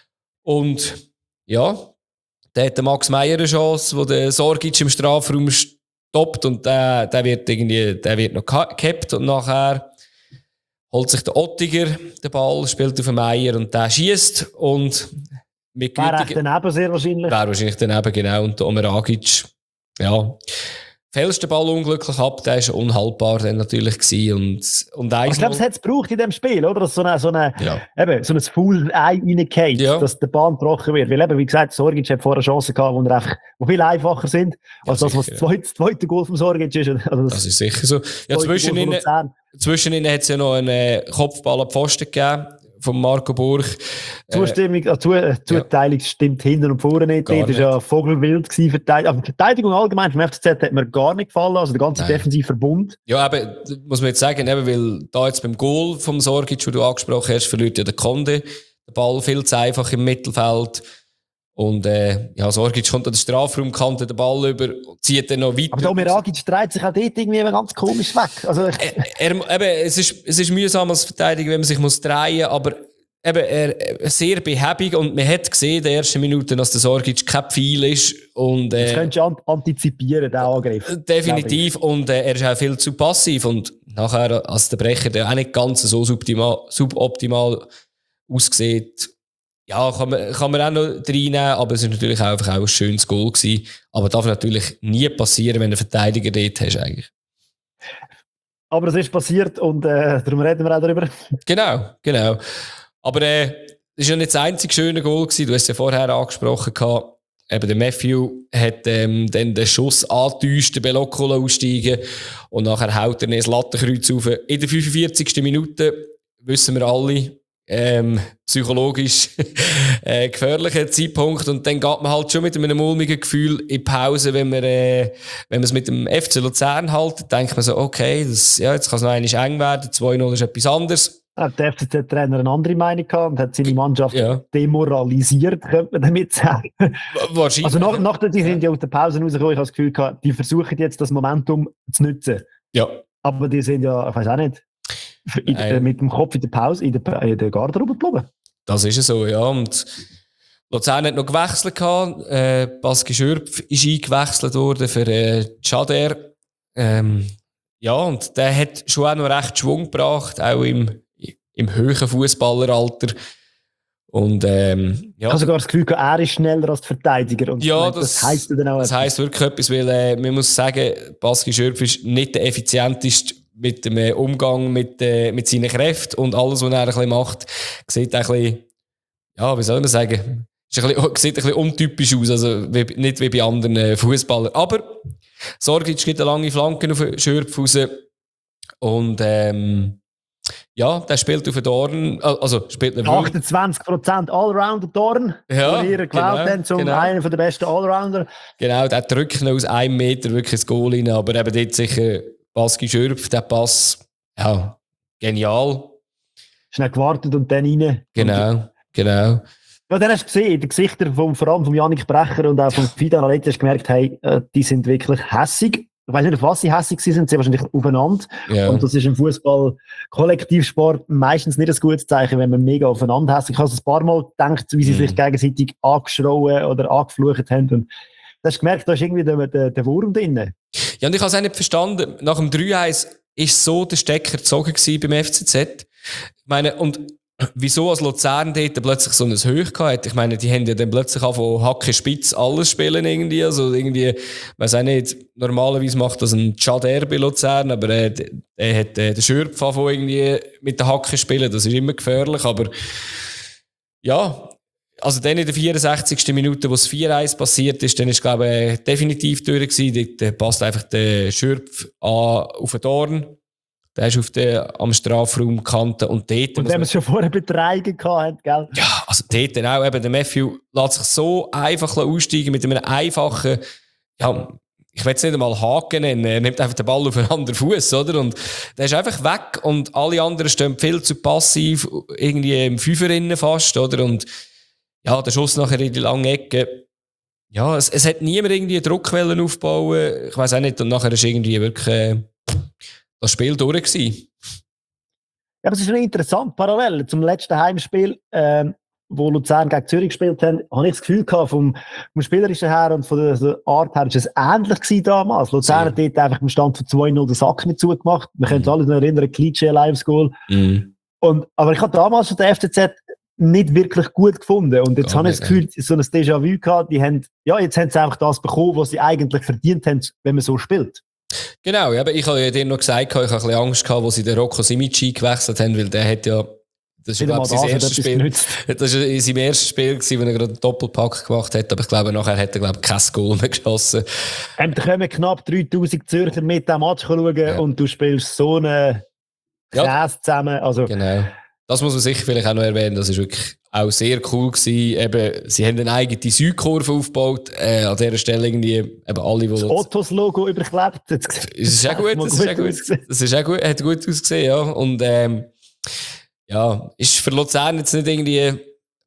Und ja, da hat der Max Meyer eine Chance, wo der Sorgic im Strafraum stoppt und der, der wird irgendwie, der wird noch gehabt und nachher holt sich der Ottiger den Ball, spielt auf den Meyer und der schießt und mit Wäre echt daneben sehr wahrscheinlich. Wäre wahrscheinlich daneben, genau. Und der Omer Agic, ja, fällst den Ball unglücklich ab, der war unhaltbar dann natürlich gewesen. Und, und ich glaube, es hat es gebraucht in dem Spiel, oder? Dass so ein so eine, ja. eben, so ein Foul-Ei reingeht, ja. dass der Bahn gebrochen wird. Weil eben, wie gesagt, Sorgic hat vorher Chancen gehabt, wo, einfach, wo viel einfacher sind, als ja, das, was das zweite, zweite Goal vom Sorgic ist. Also das, das ist sicher so. Ja, zwischen ihnen, zwischen ihnen hat es ja noch einen Kopfball an Pfosten gegeben. Von Marco Burg. Zustimmung, äh, Zu, äh, Zuteilung ja. stimmt hinten und vorne nicht. Das war ja vogelwild gewesen. Verteidigung. Aber die Verteidigung allgemein vom F C Z hat mir gar nicht gefallen. Also der ganze Defensivverbund. Ja, eben, muss man jetzt sagen, eben, weil da jetzt beim Goal vom Sorgic, den du angesprochen hast, verliert ja der Conde den Ball viel zu einfach im Mittelfeld. Und äh, ja, Sorgic kommt an der Strafraumkante den Ball über, zieht dann noch weiter. Aber Domiragic dreht sich auch dort irgendwie ganz komisch weg. Also, er, er, eben, es, ist, es ist mühsam als Verteidiger, wenn man sich muss drehen muss, aber eben, er, sehr behäbig und man hat gesehen in den ersten Minuten, dass der Sorgic kein Pfeil ist. Und, äh, das könntest du antizipieren, den Angriff. Definitiv. Und äh, er ist auch viel zu passiv. Und nachher, als der Brecher der auch nicht ganz so suboptimal, suboptimal aussieht, ja, kann man, kann man auch noch reinnehmen, aber es war natürlich auch, einfach auch ein schönes Goal gewesen. Aber darf natürlich nie passieren, wenn du einen Verteidiger dort hast, eigentlich. Aber es ist passiert und äh, darum reden wir auch darüber. Genau, genau. Aber äh, das war ja nicht das einzige schöne Goal gewesen. Du hast es ja vorher angesprochen gehabt. Eben der Matthew hat ähm, dann den Schuss angetäuscht, den Belocco aussteigen und nachher haut er das Lattenkreuz auf. In der fünfundvierzigsten Minute wissen wir alle, ähm, psychologisch äh, gefährlicher Zeitpunkt und dann geht man halt schon mit einem mulmigen Gefühl in die Pause, wenn man äh, wenn man es mit dem F C Luzern haltet, denkt man so, okay, das, ja, jetzt kann es noch einmal eng werden, zwei null ist etwas anderes. Hat der F C Z-Trainer eine andere Meinung gehabt und hat seine Mannschaft ja. demoralisiert, könnte man damit sagen. Wahrscheinlich. Also nach, nach der, die sind ja aus der Pause rausgekommen, ich habe das Gefühl gehabt, die versuchen jetzt das Momentum zu nutzen. Ja. Aber die sind ja, ich weiß auch nicht, in, äh, mit dem Kopf in der Pause, in der, in der Garderobe geblieben. Das ist so, ja. Und Luzern hat noch gewechselt gehabt. Äh, Baski Schürpf ist eingewechselt worden für äh, Chader. Ähm, ja, und der hat schon auch noch recht Schwung gebracht, auch im, im hohen Fußballeralter. Und ähm, ja. Ich habe sogar das Gefühl, er ist schneller als der Verteidiger. Und ja, das, das heisst dann auch das heisst wirklich etwas, weil äh, man muss sagen, Baski Schürpf ist nicht der effizienteste mit dem äh, Umgang mit, äh, mit seinen Kräften und alles, was er ein bisschen macht, sieht ein bisschen, ja, wie soll man sagen, ist ein bisschen, sieht ein bisschen untypisch aus, also wie, nicht wie bei anderen äh, Fußballern. Aber Sorgic gibt eine lange Flanke auf Schürpf raus und ähm, ja, der spielt auf den Dorn, also spielt einen achtundzwanzig Prozent Allrounder Dorn, ja, die ihr gewählt genau, haben, zum genau. einen der besten Allrounder. Genau, der drückt noch aus einem Meter wirklich ins Goal rein, aber eben dort sicher Baski Schürpf, der Pass, ja, genial. Schnell gewartet und dann rein. Genau, und, genau. Ja, dann hast du gesehen, die Gesichter vom, vor allem von Jannik Brecher und auch von Fidan Aleti, hast du gemerkt, hey, die sind wirklich hässig. Ich weiß nicht, auf was sie hässig sind, sie wahrscheinlich aufeinander. Ja. Und das ist im Fußball Kollektivsport meistens nicht ein gutes Zeichen, wenn man mega aufeinander hässig. Ich habe es ein paar Mal gedacht, wie sie mhm. sich gegenseitig angeschrauen oder angeflucht haben. Und du hast gemerkt, da ist irgendwie der, der, der Wurm drin. Ja, und ich habe es auch nicht verstanden. Nach dem drei eins ist so der Stecker gezogen gewesen beim F C Z. Ich meine, und wieso als Luzern dort plötzlich so ein Höch gehabt? Ich meine, die haben ja dann plötzlich auch von Hacke Spitz alles spielen irgendwie. Also irgendwie, ich weiss auch nicht, normalerweise macht das ein Chader bei Luzern, aber äh, der hat äh, den Schürpf von irgendwie mit der Hacke spielen. Das ist immer gefährlich, aber ja, also dann in der vierundsechzigsten Minute, wo es vier eins passiert ist, dann ist, glaube ich, definitiv durch gewesen. Dort passt einfach der Schürpf an auf den Dorn. Der ist auf der, am Strafraumkante und dort... Und wenn wir es schon vorher betreiben hatten, gell? Ja, also dort dann auch, eben der Matthew lässt sich so einfach aussteigen mit einem einfachen, ja, ich will es nicht einmal Haken nennen, er nimmt einfach den Ball auf einen anderen Fuß, oder? Und der ist einfach weg und alle anderen stehen viel zu passiv, irgendwie im Fünferinnen fast, oder? Und ja, der Schuss nachher in die lange Ecke. Ja, es, es hat niemand irgendwie Druckwellen aufbauen, ich weiss auch nicht, und nachher ist irgendwie wirklich... Äh, das Spiel durch gewesen. Ja, aber es ist schon interessant. Parallel zum letzten Heimspiel, ähm, wo Luzern gegen Zürich gespielt haben, habe ich das Gefühl gehabt, vom, vom Spielerischen her und von der, der Art her, ist es ähnlich gewesen damals. Luzern hat dort einfach im Stand von zwei null den Sack nicht zugemacht. Wir können uns mhm. alle noch erinnern, Klitsche, Live-Goal. Mhm. Und, aber ich habe damals schon den F C Z nicht wirklich gut gefunden. Und jetzt Gar habe ich das Gefühl, so ein Déjà-vu gehabt, die haben, ja, jetzt haben sie einfach das bekommen, was sie eigentlich verdient haben, wenn man so spielt. Genau, aber ich habe ja dir noch gesagt, ich habe ein bisschen Angst gehabt, als sie den Rocco Simic gewechselt haben, weil der hat ja, das ist ja, glaube ich, sein erstes Spiel. Genutzt. Das war in seinem ersten Spiel, gewesen, wo er gerade einen Doppelpack gemacht hat, aber ich glaube, nachher hat er, glaube ich, kein Goal mehr geschossen. Und da kommen knapp dreitausend Zürcher mit dem Match schauen ja. und du spielst so einen Käse ja. zusammen. Also, genau. Das muss man sicher vielleicht auch noch erwähnen, das ist wirklich auch sehr cool gewesen. Eben, sie haben eine eigene Südkurve aufgebaut, äh, an dieser Stelle irgendwie, eben alle, die... Das Ottos-Logo überklebt. Das ist auch gut, das ist auch gut. Das ist auch gut, hat gut ausgesehen, ja. Und, ähm, ja, ist für Luzern jetzt nicht irgendwie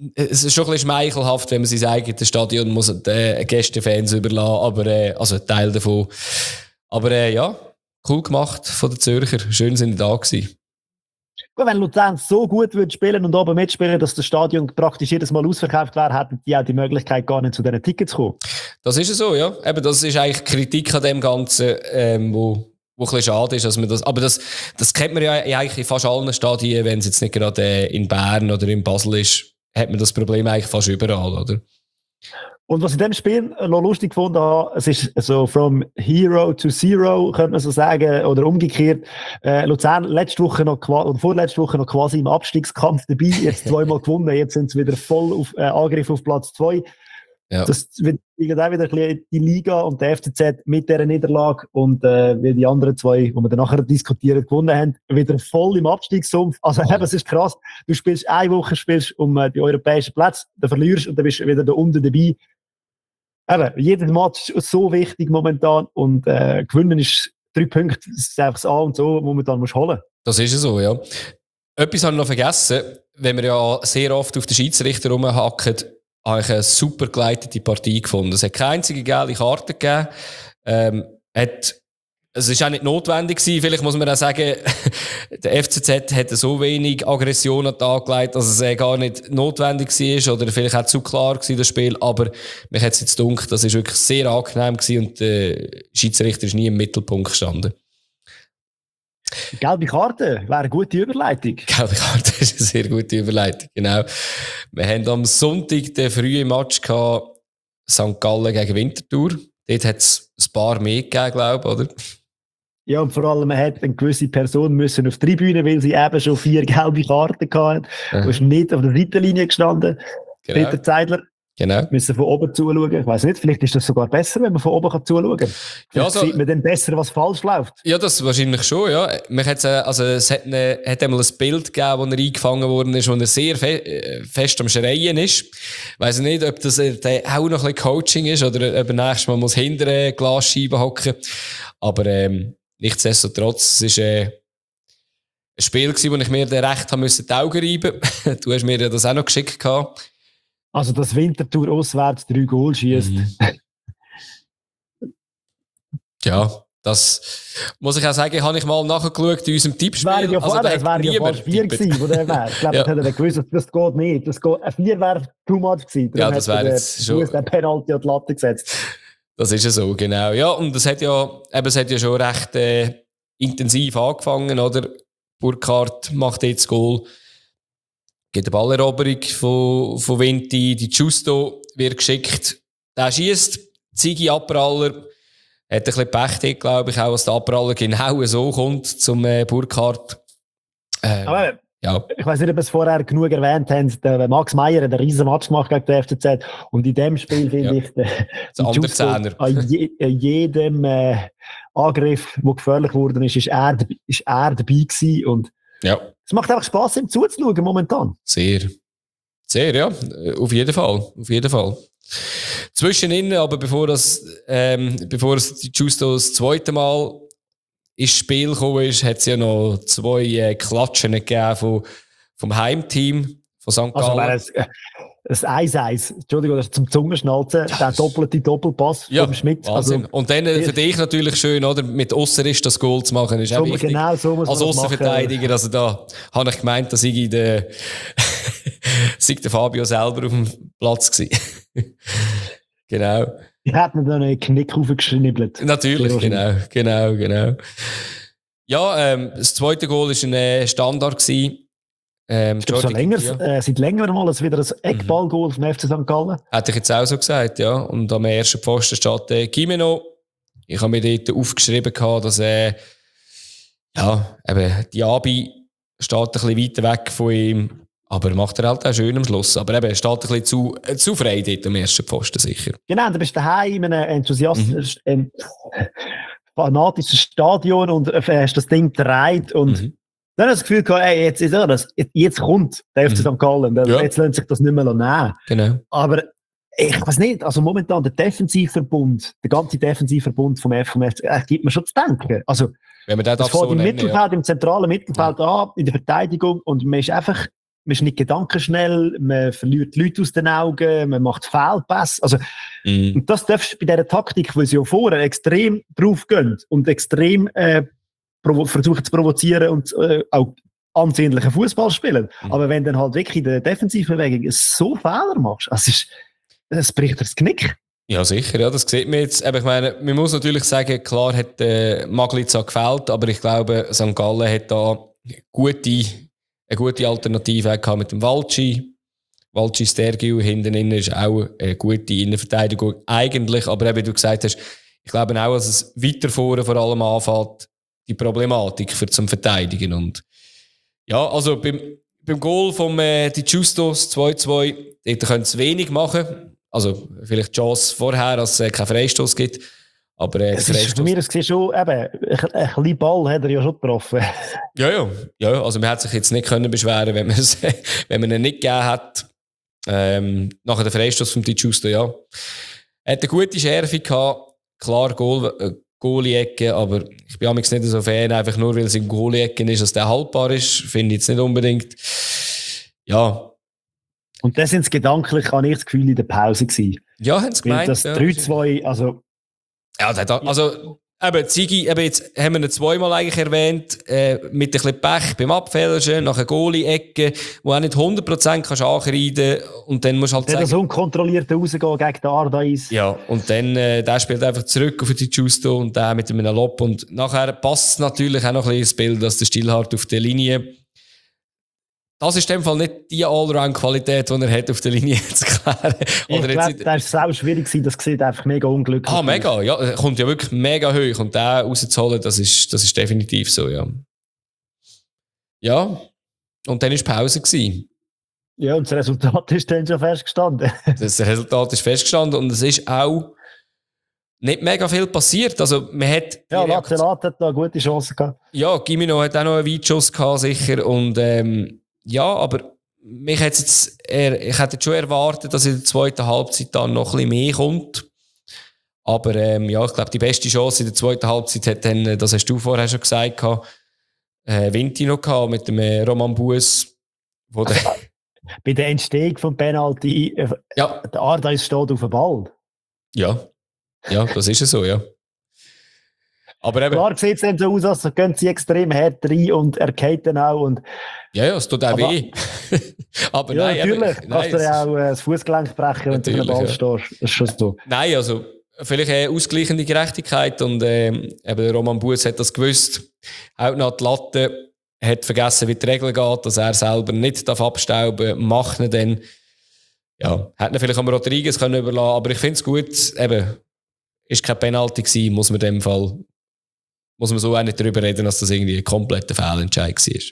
es ist schon ein bisschen schmeichelhaft, wenn man sein eigenes Stadion muss den Gästefans überlassen, aber, äh, also ein Teil davon. Aber äh, ja, cool gemacht von den Zürcher. Schön sind sie da gewesen. Gut, wenn Luzern so gut würde spielen und oben mitspielen, dass das Stadion praktisch jedes Mal ausverkauft wäre, hätten die auch die Möglichkeit, gar nicht zu diesen Tickets zu kommen. Das ist ja so, ja. Eben, das ist eigentlich Kritik an dem Ganzen, ähm, wo, wo ein bisschen schade ist, dass man das, aber das, das kennt man ja eigentlich in fast allen Stadien, wenn es jetzt nicht gerade in Bern oder in Basel ist, hat man das Problem eigentlich fast überall, oder? Und was ich in dem Spiel noch lustig gefunden habe, es ist so from Hero to Zero, könnte man so sagen, oder umgekehrt. Äh, Luzern letzte Woche noch, oder vorletzte Woche noch quasi im Abstiegskampf dabei, jetzt zweimal gewonnen, jetzt sind sie wieder voll auf äh, Angriff auf Platz zwei. Ja. Das wird auch wieder ein bisschen die Liga und der F C Z mit dieser Niederlage und äh, wie die anderen zwei, die wir dann nachher diskutieren, gewonnen haben, wieder voll im Abstiegssumpf. Also oh. eben, es ist krass. Du spielst eine Woche spielst um äh, die europäischen Plätze, dann verlierst und dann bist du wieder da unten dabei. Eben, jedes Match ist so wichtig momentan und äh, gewinnen ist drei Punkte, das ist einfach das A und so, was momentan musst holen. Das ist ja so, ja. Etwas habe ich noch vergessen, wenn wir ja sehr oft auf den Schiedsrichter rumhacken, habe ich eine super geleitete Partie gefunden. Es hat keine einzige gelbe Karte gegeben. Ähm, hat, es ist auch nicht notwendig gewesen. Vielleicht muss man auch sagen, der F C Z hat so wenig Aggression an den Tag gelegt, dass es gar nicht notwendig war oder vielleicht auch zu klar war, das Spiel. Aber mir hat es jetzt gedacht, das war wirklich sehr angenehm gewesen und der Schiedsrichter ist nie im Mittelpunkt gestanden. Gelbe Karte wäre eine gute Überleitung. Gelbe Karte ist eine sehr gute Überleitung, genau. Wir haben am Sonntag den frühen Match gehabt, Sankt Gallen gegen Winterthur. Dort hat es ein paar mehr gegeben, glaube ich, oder? Ja, und vor allem, man hat eine gewisse Person müssen auf die Tribüne, weil sie eben schon vier gelbe Karten hatten. Du bist nicht auf der Seitenlinie gestanden. Genau. Peter Zeidler. Genau. Müssen von oben zuschauen. Ich weiss nicht, vielleicht ist das sogar besser, wenn man von oben kann zuschauen kann. Ja, also, sieht man dann besser, was falsch läuft. Ja, das wahrscheinlich schon, ja. Man hat, also, es hat, eine, hat einmal ein Bild gegeben, wo er eingefangen worden ist, wo er sehr fe- fest am Schreien ist. Ich weiss nicht, ob das äh, auch noch ein bisschen Coaching ist oder ob er nächstes Mal muss hinter eine Glasscheibe hocken. Aber ähm, nichtsdestotrotz, es ist äh, ein Spiel gewesen, wo ich mir den recht haben müssen, die Augen reiben. Du hast mir ja das auch noch geschickt gehabt. Also, dass Winterthur auswärts drei Goal schießt. Mhm. Ja, das muss ich auch sagen, habe ich mal nachgeschaut in unserem Tippspiel. Das wäre ja, also, das wäre ja fast vier gewesen, wo der wäre. Ich glaube, ja. Das hätte er gewusst, das geht nicht. Das geht, ein vier wäre too much gewesen. Ja, das wäre jetzt schon... Du hast den Penalty an die Latte gesetzt. Das ist ja so, genau. Ja, und das hat ja, eben, es hat ja schon recht äh, intensiv angefangen, oder? Burkhardt macht jetzt das Goal. Geht eine Balleroberung von, von Vinti, die Giusto wird geschickt. Der schießt, Ziggy Abpraller, hat ein bisschen Pech, glaube ich, auch, dass der Abpraller genau so kommt zum äh, Burkhardt. Ähm, Aber ja. Ich weiss nicht, ob wir es vorher genug erwähnt haben, der Max Meyer hat einen riesen Match gemacht gegen den F C Z und in dem Spiel finde ja. ich, der, der Giusto an, je, an jedem äh, Angriff, der gefährlich geworden ist, ist er, ist er dabei gewesen und ja. Es macht einfach Spass, ihm zuzuschauen momentan. Sehr. Sehr, ja. Auf jeden Fall. Auf jeden Fall. Zwischendrin, aber bevor das, ähm, bevor es die Giusto das zweite Mal ins Spiel gekommen ist, hat es ja noch zwei äh, Klatschen gegeben vom, vom Heimteam von Sankt Gallen. Also das eins eins, Entschuldigung, das ist zum Zungenschnalzen, ja, der doppelte Doppelpass ja, vom Schmidt. Wahnsinn. Also, und dann äh, für dich natürlich schön, oder? Mit Ausserist das Goal zu machen, ist so, auch wichtig. Genau, so muss man als Ausserverteidiger, also da habe ich gemeint, dass ich der, sei der Fabio selber auf dem Platz gewesen. Genau. Ich hätte mir da einen Knick aufgeschnibbelt. Natürlich, genau, genau, genau. Ja, ähm, das zweite Goal war ein äh, Standard gewesen. Ähm, ich so länger, äh, seit längerem mal wieder ein Eckballgoal mhm. vom F C Sankt Gallen. Hätte ich jetzt auch so gesagt, ja. Und am ersten Pfosten steht äh, Gimeno. Ich habe mir dort aufgeschrieben, dass äh, ja, eben, die Abi steht ein bisschen weiter weg von ihm. Aber macht er halt auch schön am Schluss. Aber eben, er steht ein bisschen zu, äh, zu frei dort am ersten Pfosten, sicher. Genau, du bist daheim in einem enthusiastischen, mhm. ähm, fanatischen Stadion und äh, hast das Ding gedreht und mhm. dann hast du das Gefühl gehabt, ey, jetzt ist er das, jetzt kommt der F C Sankt Gallen, mhm. ja. Jetzt lässt sich das nicht mehr nehmen. Genau. Aber ich weiß nicht, also momentan der Defensivverbund, der ganze Defensivverbund vom F C, äh, gibt mir schon zu denken. Also, wenn man das fährt so im nennen, Mittelfeld, ja. im zentralen Mittelfeld ja. an, in der Verteidigung und man ist einfach man ist nicht gedankenschnell, man verliert die Leute aus den Augen, man macht Fehlpässe. Also, mm. Und das darfst du bei dieser Taktik, wo sie ja vorher extrem drauf gehen und extrem äh, provo- versuchen zu provozieren und äh, auch ansehnlichen Fußball spielen. Mm. Aber wenn du dann halt wirklich in der Defensivbewegung so Fehler machst, also ist, das bricht dir das Genick. Ja, sicher, ja, das sieht man jetzt. Aber ich meine, man muss natürlich sagen, klar hat äh, Maglica gefällt, aber ich glaube, Sankt Gallen hat da gute, eine gute Alternative gehabt mit dem Valci. Valci Stergiu hinten innen ist auch eine gute Innenverteidigung eigentlich, aber eben, wie du gesagt hast, ich glaube auch, dass es weiter vorne vor allem anfängt, die Problematik für zum Verteidigen. Und ja, also beim, beim Goal vom äh, Di Giustos zwei zwei, dort können sie wenig machen. Also vielleicht die Chance vorher, dass es keinen Freistoß gibt. Aber äh, es ist für mich das schon, eben, ein, ein kleiner Ball hat er ja schon getroffen. ja, ja, ja. Also man hat sich jetzt nicht können beschweren, wenn man es, wenn man ihn nicht gegeben hat. Ähm, nachher der Freistoß vom Di Giusto, ja. Er hat eine gute Schärfe gehabt. Klar, Goal, äh, Goalie-Ecke, aber ich bin nicht so Fan, einfach nur weil es in Goalie-Ecken ist, dass der haltbar ist. Finde ich jetzt nicht unbedingt. Ja. Und das sind gedanklich, habe ich das Gefühl, in der Pause gewesen. Ja, haben sie gemeint. Das ja. drei zwei, also... Ja, das, also, eben, Ziggy, eben jetzt haben wir ihn zweimal eigentlich erwähnt, äh, mit ein bisschen Pech beim Abfälschen, nach einer Goalie-Ecke, wo auch nicht hundert Prozent kannst ankreiden und dann musst du halt der sagen... das unkontrolliert rausgehen gegen den Ardais. Ja, und dann, äh, der spielt einfach zurück auf die Giusto und der mit einem Lob und nachher passt natürlich auch noch ein bisschen das Bild, dass der Stillhardt auf der Linie... Das ist in dem Fall nicht die Allround-Qualität, die er hat, auf der Linie zu klären. Oder ich glaube, das war auch schwierig, das sieht einfach mega unglücklich. Ah, mega, ja. Er kommt ja wirklich mega hoch und den rauszuholen, das ist, das ist definitiv so, ja. Ja, und dann war Pause gewesen. Ja, und das Resultat ist dann schon festgestanden. Das Resultat ist festgestanden und es ist auch nicht mega viel passiert. Also, man hat... Ja, Latzelat hat da eine gute Chance gehabt. Ja, Gimino hat auch noch einen Weitschuss gehabt, sicher, und ähm, ja, aber mich hätte jetzt, ich hätte schon erwartet, dass in der zweiten Halbzeit dann noch ein bisschen mehr kommt. Aber ähm, ja, ich glaube, die beste Chance in der zweiten Halbzeit hat dann, das hast du vorher schon gesagt, äh, Vinti noch gehabt mit dem äh, Roman Bues. Wo der bei der Entstehung vom Penalty, äh, ja. Der Ardais steht auf dem Ball. Ja, ja, das ist ja so, ja. Aber eben, klar sieht es dann so aus, als gehen sie extrem hart rein und er geht dann auch. Und ja, ja, es tut auch aber, weh. aber ja, nein, natürlich. Eben, kannst du ja auch äh, das Fußgelenk brechen, wenn du auf dem Ball ja. stehst. Das ist schon so. Nein, also vielleicht eine ausgleichende Gerechtigkeit und äh, eben Roman Bues hat das gewusst. Haut nach die Latte, hat vergessen, wie die Regel geht, dass er selber nicht abstauben darf, macht ihn dann. Ja, hätte ihn vielleicht am Rodriguez können überlassen, aber ich finde es gut, eben, ist kein Penalty gewesen, muss man in dem Fall, muss man so auch nicht darüber reden, dass das irgendwie ein kompletter Fehlentscheid war.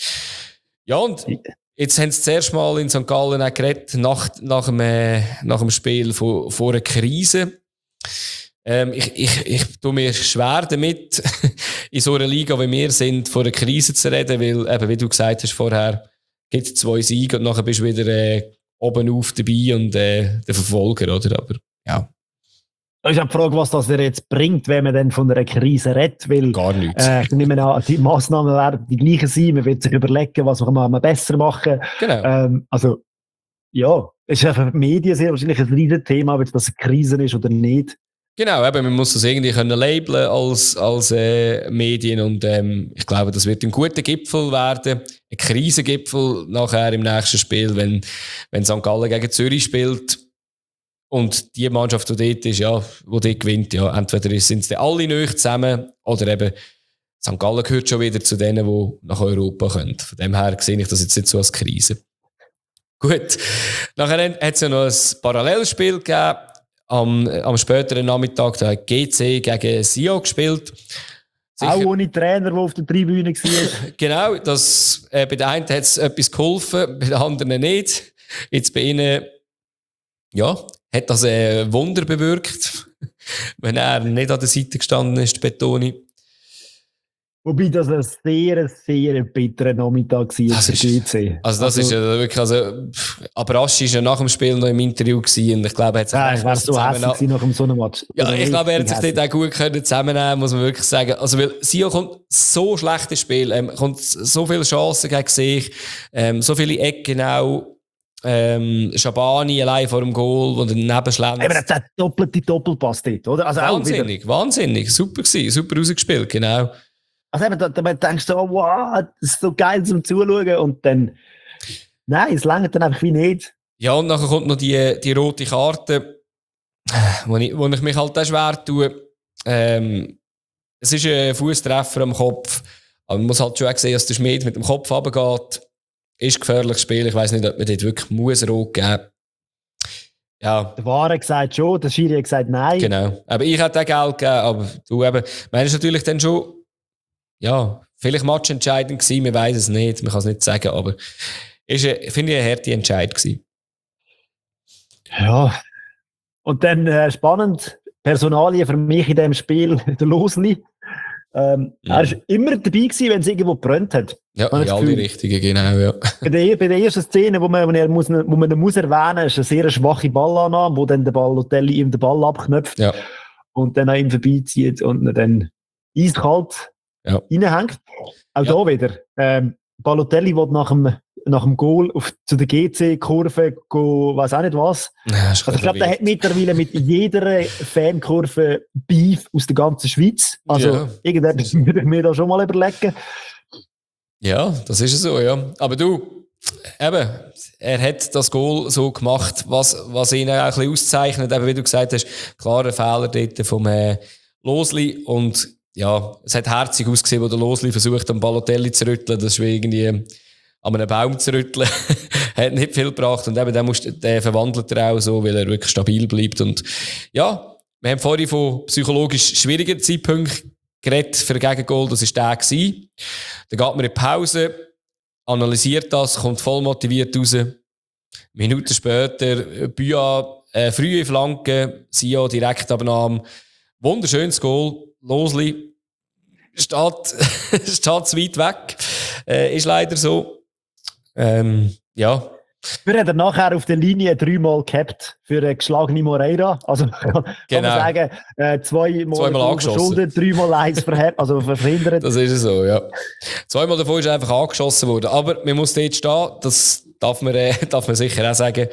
Ja, und jetzt haben sie zuerst mal in Sankt Gallen auch geredet, nach, nach, dem, äh, nach dem Spiel von, von einer Krise. Ähm, ich, ich, ich tue mir schwer damit, in so einer Liga wie wir sind, von einer Krise zu reden, weil, eben, wie du gesagt hast vorher, gibt es zwei Siege und nachher bist du wieder äh, oben auf dabei und äh, der Verfolger, oder? Aber ja. Das ist auch die Frage, was das jetzt bringt, wenn man dann von einer Krise redet. Weil, Gar nichts. Äh, ich nehme an, die Massnahmen werden die gleichen sein. Man wird sich überlegen, was man mal besser machen kann. Genau. Ähm, also, ja, es ist ja für die Medien sehr wahrscheinlich ein Riesenthema, ob das eine Krise ist oder nicht. Genau, eben, man muss das irgendwie können labeln als, als äh, Medien und ähm, ich glaube, das wird ein guter Gipfel werden, ein Krisengipfel nachher im nächsten Spiel, wenn, wenn Sankt Gallen gegen Zürich spielt und die Mannschaft, die dort ist, ja, die dort gewinnt, ja, entweder sind sie alle neu zusammen oder eben Sankt Gallen gehört schon wieder zu denen, die nach Europa kommen. Von dem her sehe ich das jetzt nicht so als Krise. Gut, nachher hat es ja noch ein Parallelspiel gegeben. Am, am späteren Nachmittag da hat G C gegen Sio gespielt. Sicher, auch ohne Trainer, der auf der Tribüne war. Genau, das, äh, bei der einen hat es etwas geholfen, bei den anderen nicht. Jetzt bei ihnen, ja, hat das ein Wunder bewirkt, wenn er nicht an der Seite gestanden ist, Betoni. Wobei das ein sehr, sehr bitterer Nachmittag war für G C. Also das also, ist ja wirklich, also, aber Aschi war ja nach dem Spiel noch im Interview gewesen und ich glaube, er hat sich ja, ich war so hässlich nach so einem Match. Ja, ich glaube, er hat sich dort auch gut können zusammennehmen, muss man wirklich sagen. Also, weil Sion kommt so schlecht ins Spiel, ähm, kommt so viele Chancen gegen sich, ähm, so viele Ecken auch, ähm, Schabani allein vor dem Goal, wo der Nebenschländer. Aber das hat doppelte Doppelpass dort, oder? Also wahnsinnig, auch wahnsinnig, super gewesen, super rausgespielt, genau. Also eben, da, da denkst du, oh, wow, das ist so geil zum Zuschauen und dann, nein, es reicht dann einfach wie nicht. Ja, und nachher kommt noch die, die rote Karte, wo ich, wo ich mich halt auch schwer tue. Ähm, es ist ein Fußtreffer am Kopf, aber man muss halt schon auch sehen, dass der Schmied mit dem Kopf runtergeht. Ist gefährliches Spiel, ich weiss nicht, ob man dort wirklich muss rot geben. Ja. Der Wahre hat gesagt schon, der Schiri hat gesagt nein. Genau, aber ich hätte auch Geld gegeben, aber du eben, meinst du natürlich dann schon, ja, vielleicht matchentscheidend gewesen, wir weiss es nicht, man kann es nicht sagen, aber ist, finde ich, eine harte Entscheidung gewesen. Ja, und dann äh, spannend, Personalien für mich in diesem Spiel, der Losli. Ähm, ja. Er war immer dabei gewesen, wenn es irgendwo gebrannt hat. Ja, in all die Richtigen, genau, ja. Bei der, bei der ersten Szene, wo man, wo man, muss, wo man muss erwähnen, ist eine sehr schwache Ballannahme, wo dann der Balotelli ihm den Ball abknöpft ja. und dann an ihm vorbeizieht und dann eiskalt ja. reinhängt. Auch ja. da wieder. Ähm, Balotelli will nach dem, nach dem Goal auf, zu der G C-Kurve gehen, weiss auch nicht was. Ja, also ich glaube, der hat mittlerweile mit jeder Fankurve Beef aus der ganzen Schweiz. Also ja. irgendetwas würde ich mir da schon mal überlegen. Ja, das ist so, ja. Aber du, eben, er hat das Goal so gemacht, was, was ihn auch ein bisschen auszeichnet. Eben, wie du gesagt hast, klarer Fehler dort vom äh, Losli und ja, es hat herzig ausgesehen, wo der Losli versucht, am Balotelli zu rütteln. Das ist wie irgendwie an einem Baum zu rütteln. Hat nicht viel gebracht. Und eben, der, muss, der verwandelt er auch so, weil er wirklich stabil bleibt. Und ja, wir haben vorhin von psychologisch schwierigen Zeitpunkten geredet für ein Gegengol. Das war der gewesen. Dann geht man in die Pause, analysiert das, kommt voll motiviert raus. Minuten später, Büa, äh, frühe Flanke, Sion, Direktabnahme. Wunderschönes Goal. Losli steht, steht zu weit weg. Äh, ist leider so. Ähm, ja. Wir haben nachher auf der Linie dreimal gehabt für eine geschlagene Moreira. Also kann, genau. man sagen, äh, zweimal, zweimal angeschossen. dreimal eins verhindert. Also verhindert. Das ist so, ja. Zweimal davon ist einfach angeschossen worden. Aber man muss dort stehen, das darf man, äh, darf man sicher auch sagen.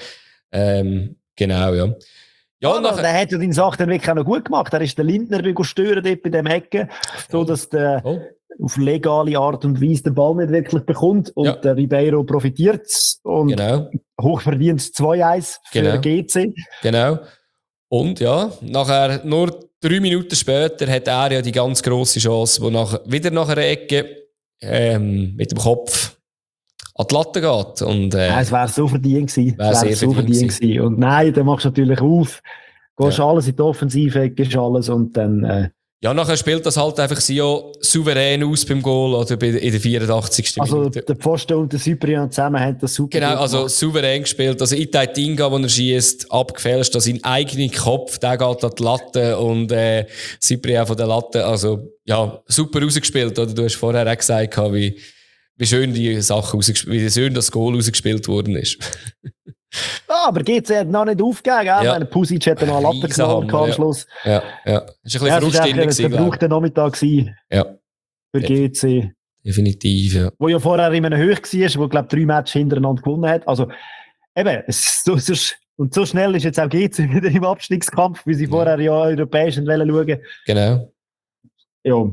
Ähm, genau, ja. Ja, ja, nachher, der hat ja deine Sache dann wirklich auch noch gut gemacht. Er ist den Lindner stören dort bei dem Ecke, so dass der oh. auf legale Art und Weise den Ball nicht wirklich bekommt und ja. der Ribeiro profitiert und genau. hochverdient zwei eins für genau. G C. Genau. Und ja, nachher nur drei Minuten später hat er ja die ganz grosse Chance, wo nach, wieder nach einer Ecke ähm, mit dem Kopf an die Latte geht. Und, äh, ja, es wäre so verdient gewesen. Wäre sehr so verdient gewesen. Und nein, dann machst du natürlich auf, gehst ja. alles in die Offensive, gehst alles und dann... Äh, ja, nachher spielt das halt einfach Sio souverän aus beim Goal oder in der vierundachtzigsten Also Minute. der Pfosten und der Cyprian zusammen haben das super Genau, also gemacht. Souverän gespielt. Also Itai Tinga, wo er schießt, abgefälscht, dass sein eigener Kopf, der geht an die Latte und äh, Cyprian von der Latte. Also ja, super rausgespielt. Oder? Du hast vorher auch gesagt, wie, wie schön die Sache wie schön das Goal rausgespielt worden ist. Ah, aber G C hat noch nicht aufgegeben, ja. Meine Pusic hat noch eine Latte geknallt am Schluss. Ja, ja. Das war ein bisschen ja, frustierend. Das war ein verbrauchter Nachmittag ja. für G C. Definitiv, ja. Wo ja vorher in einem Höch war, wo, glaube ich, drei Matches hintereinander gewonnen hat. Also, eben, so, so, und so schnell ist jetzt auch G C wieder im Abstiegskampf, wie sie ja. vorher ja europäisch schauen. Genau. Ja.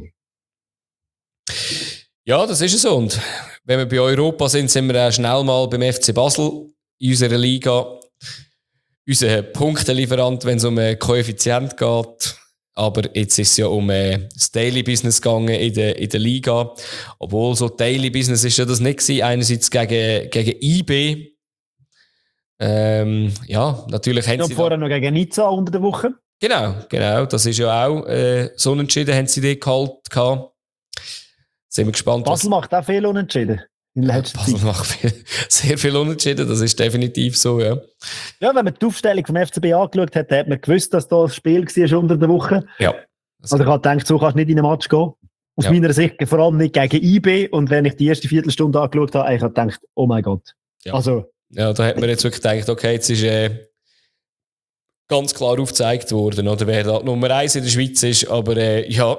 Ja, das ist es so. Und wenn wir bei Europa sind, sind wir auch schnell mal beim F C Basel in unserer Liga. Unser Punktelieferant, wenn es um einen Koeffizient geht. Aber jetzt ist es ja um äh, das Daily Business gegangen in der, in der Liga. Obwohl so Daily Business ist ja das nicht gewesen. Einerseits gegen, gegen I B. Ähm, ja, natürlich haben und sie... Und vorher noch gegen Nizza unter der Woche. Genau, genau. Das ist ja auch äh, so unentschieden, haben sie dort gehalten. Sind wir gespannt. Basel was... macht auch viel unentschieden. In letzter Basel Zeit. macht viel, sehr viel unentschieden, das ist definitiv so, ja. Ja, wenn man die Aufstellung vom F C B angeschaut hat, hat man gewusst, dass da ein Spiel war unter der Woche. Ja. Also ich habe gedacht, so kannst du nicht in einen Match gehen. Aus ja. meiner Sicht vor allem nicht gegen I B. Und wenn ich die erste Viertelstunde angeschaut habe, ich habe gedacht, oh mein Gott. Ja. Also, ja, da hat man jetzt wirklich gedacht, okay, jetzt ist äh, ganz klar aufgezeigt worden, oder wer da Nummer eins in der Schweiz ist. Aber äh, ja,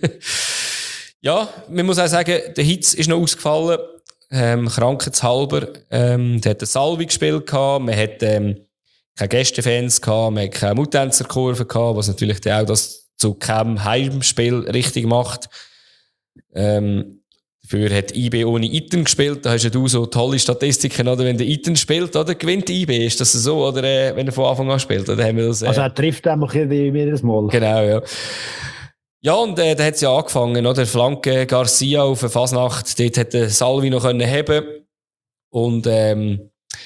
ja, man muss auch sagen, der Hitz ist noch ausgefallen, ähm, krankheitshalber. Ähm, der hat eine Salvi gespielt gehabt, man hat ähm, keine Gästefans gehabt, man hat keine Muttänzerkurve gehabt, was natürlich dann auch das zu keinem Heimspiel richtig macht. Ähm, dafür hat I B ohne Iten gespielt. Da hast ja du so tolle Statistiken, oder? Wenn der Iten spielt, oder gewinnt I B. Ist das so? Oder äh, wenn er von Anfang an spielt? Oder haben wir das, äh... Also er trifft einfach jedes Mal. Genau, ja. Ja, und äh, da hat es ja angefangen, oder? Flanke Garcia auf der Fasnacht. Dort hätte Salvi noch können heben. Und ähm,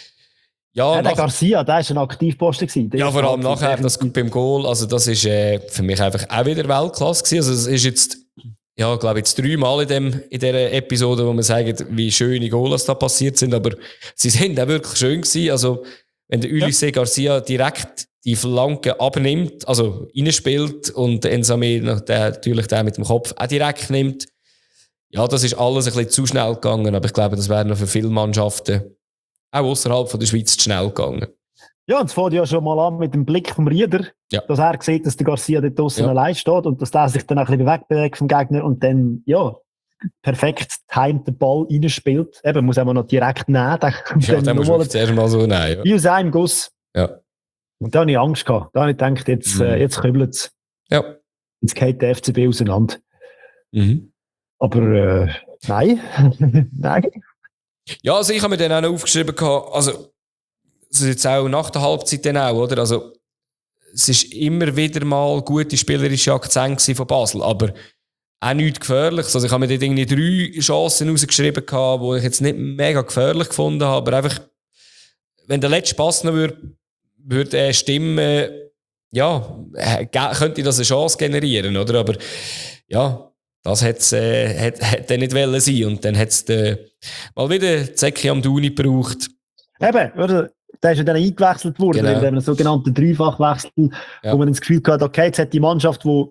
ja, ja, der nach... Garcia, der war ein Aktivposten gewesen. Ja, vor allem nachher das beim Goal. Also das ist äh, für mich einfach auch wieder Weltklasse gewesen. Also es ist jetzt... Ja, ich glaube jetzt dreimal in, dem, in dieser Episode, wo man sagt, wie schöne Goals da passiert sind, aber sie sind auch wirklich schön gewesen. Also, wenn der Ulysses ja. Garcia direkt die Flanke abnimmt, also reinspielt und der Ensame natürlich der mit dem Kopf auch direkt nimmt, ja, das ist alles ein bisschen zu schnell gegangen, aber ich glaube, das wäre noch für viele Mannschaften auch außerhalb von der Schweiz zu schnell gegangen. Ja, und es fängt ja schon mal an mit dem Blick vom Rieder, ja. dass er sieht, dass der Garcia dort draussen ja. allein steht und dass der sich dann auch ein bisschen wegbewegt vom Gegner und dann, ja, perfekt timed den Ball reinspielt. Eben, muss man noch direkt nehmen. Dann ja, den muss man zuerst mal so nehmen. Ja. Wie aus einem Guss. Ja. Und da habe ich Angst gehabt. Da habe ich gedacht, jetzt, mhm. äh, jetzt kübelt es. Ja. Jetzt geht der F C B auseinander. Mhm. Aber, äh, nein. nein. Ja, also ich habe mir dann auch noch aufgeschrieben gehabt, also, das ist jetzt auch nach der Halbzeit dann auch, oder? Also, es ist immer wieder mal gute spielerische Akzente von Basel, aber auch nichts Gefährliches. Also, ich habe mir dort irgendwie drei Chancen rausgeschrieben gehabt, die ich jetzt nicht mega gefährlich gefunden habe, aber einfach, wenn der letzte Pass noch würde, würde er stimmen, ja, könnte das eine Chance generieren, oder? Aber, ja, das hätte äh, hat, hat nicht wollen sein. Und dann hat es äh, mal wieder Zeki Amdouni gebraucht. Eben, oder? Der ist ja dann eingewechselt worden, genau. In einem sogenannten Dreifachwechsel, ja. Wo man das Gefühl hat, okay, jetzt hat die Mannschaft, die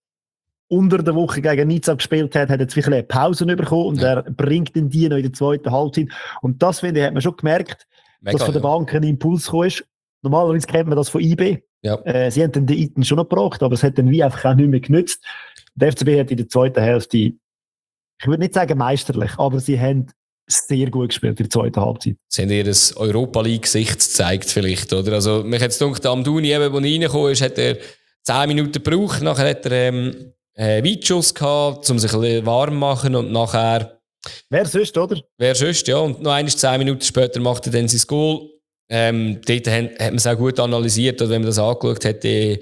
unter der Woche gegen Nizza gespielt hat, hat jetzt wirklich eine Pause bekommen und ja. Er bringt den die noch in der zweiten Halbzeit. Und das, finde ich, hat man schon gemerkt, Mega, dass von der ja. Bank ein Impuls gekommen ist. Normalerweise kennt man das von I B. Ja. Äh, sie haben den Iten schon noch gebraucht, aber es hat dann wie einfach auch nicht mehr genützt. Der F C B hat in der zweiten Hälfte, ich würde nicht sagen meisterlich, aber sie haben sehr gut gespielt in der zweiten Halbzeit. Sie haben ihr das Europa-League-Gesicht gezeigt vielleicht, oder? Also, mich hat es gedacht, der Amdouni, eben, als er reingekommen ist, hat er zehn Minuten gebraucht, nachher hat er ähm, äh, Weitschuss gehabt, um sich ein bisschen warm zu machen und nachher... Wer sonst, oder? Wer sonst, ja. Und noch einmal zehn Minuten später macht er dann sein Goal. Ähm, dort hat, hat man es auch gut analysiert, oder wenn man das angeschaut hat, die,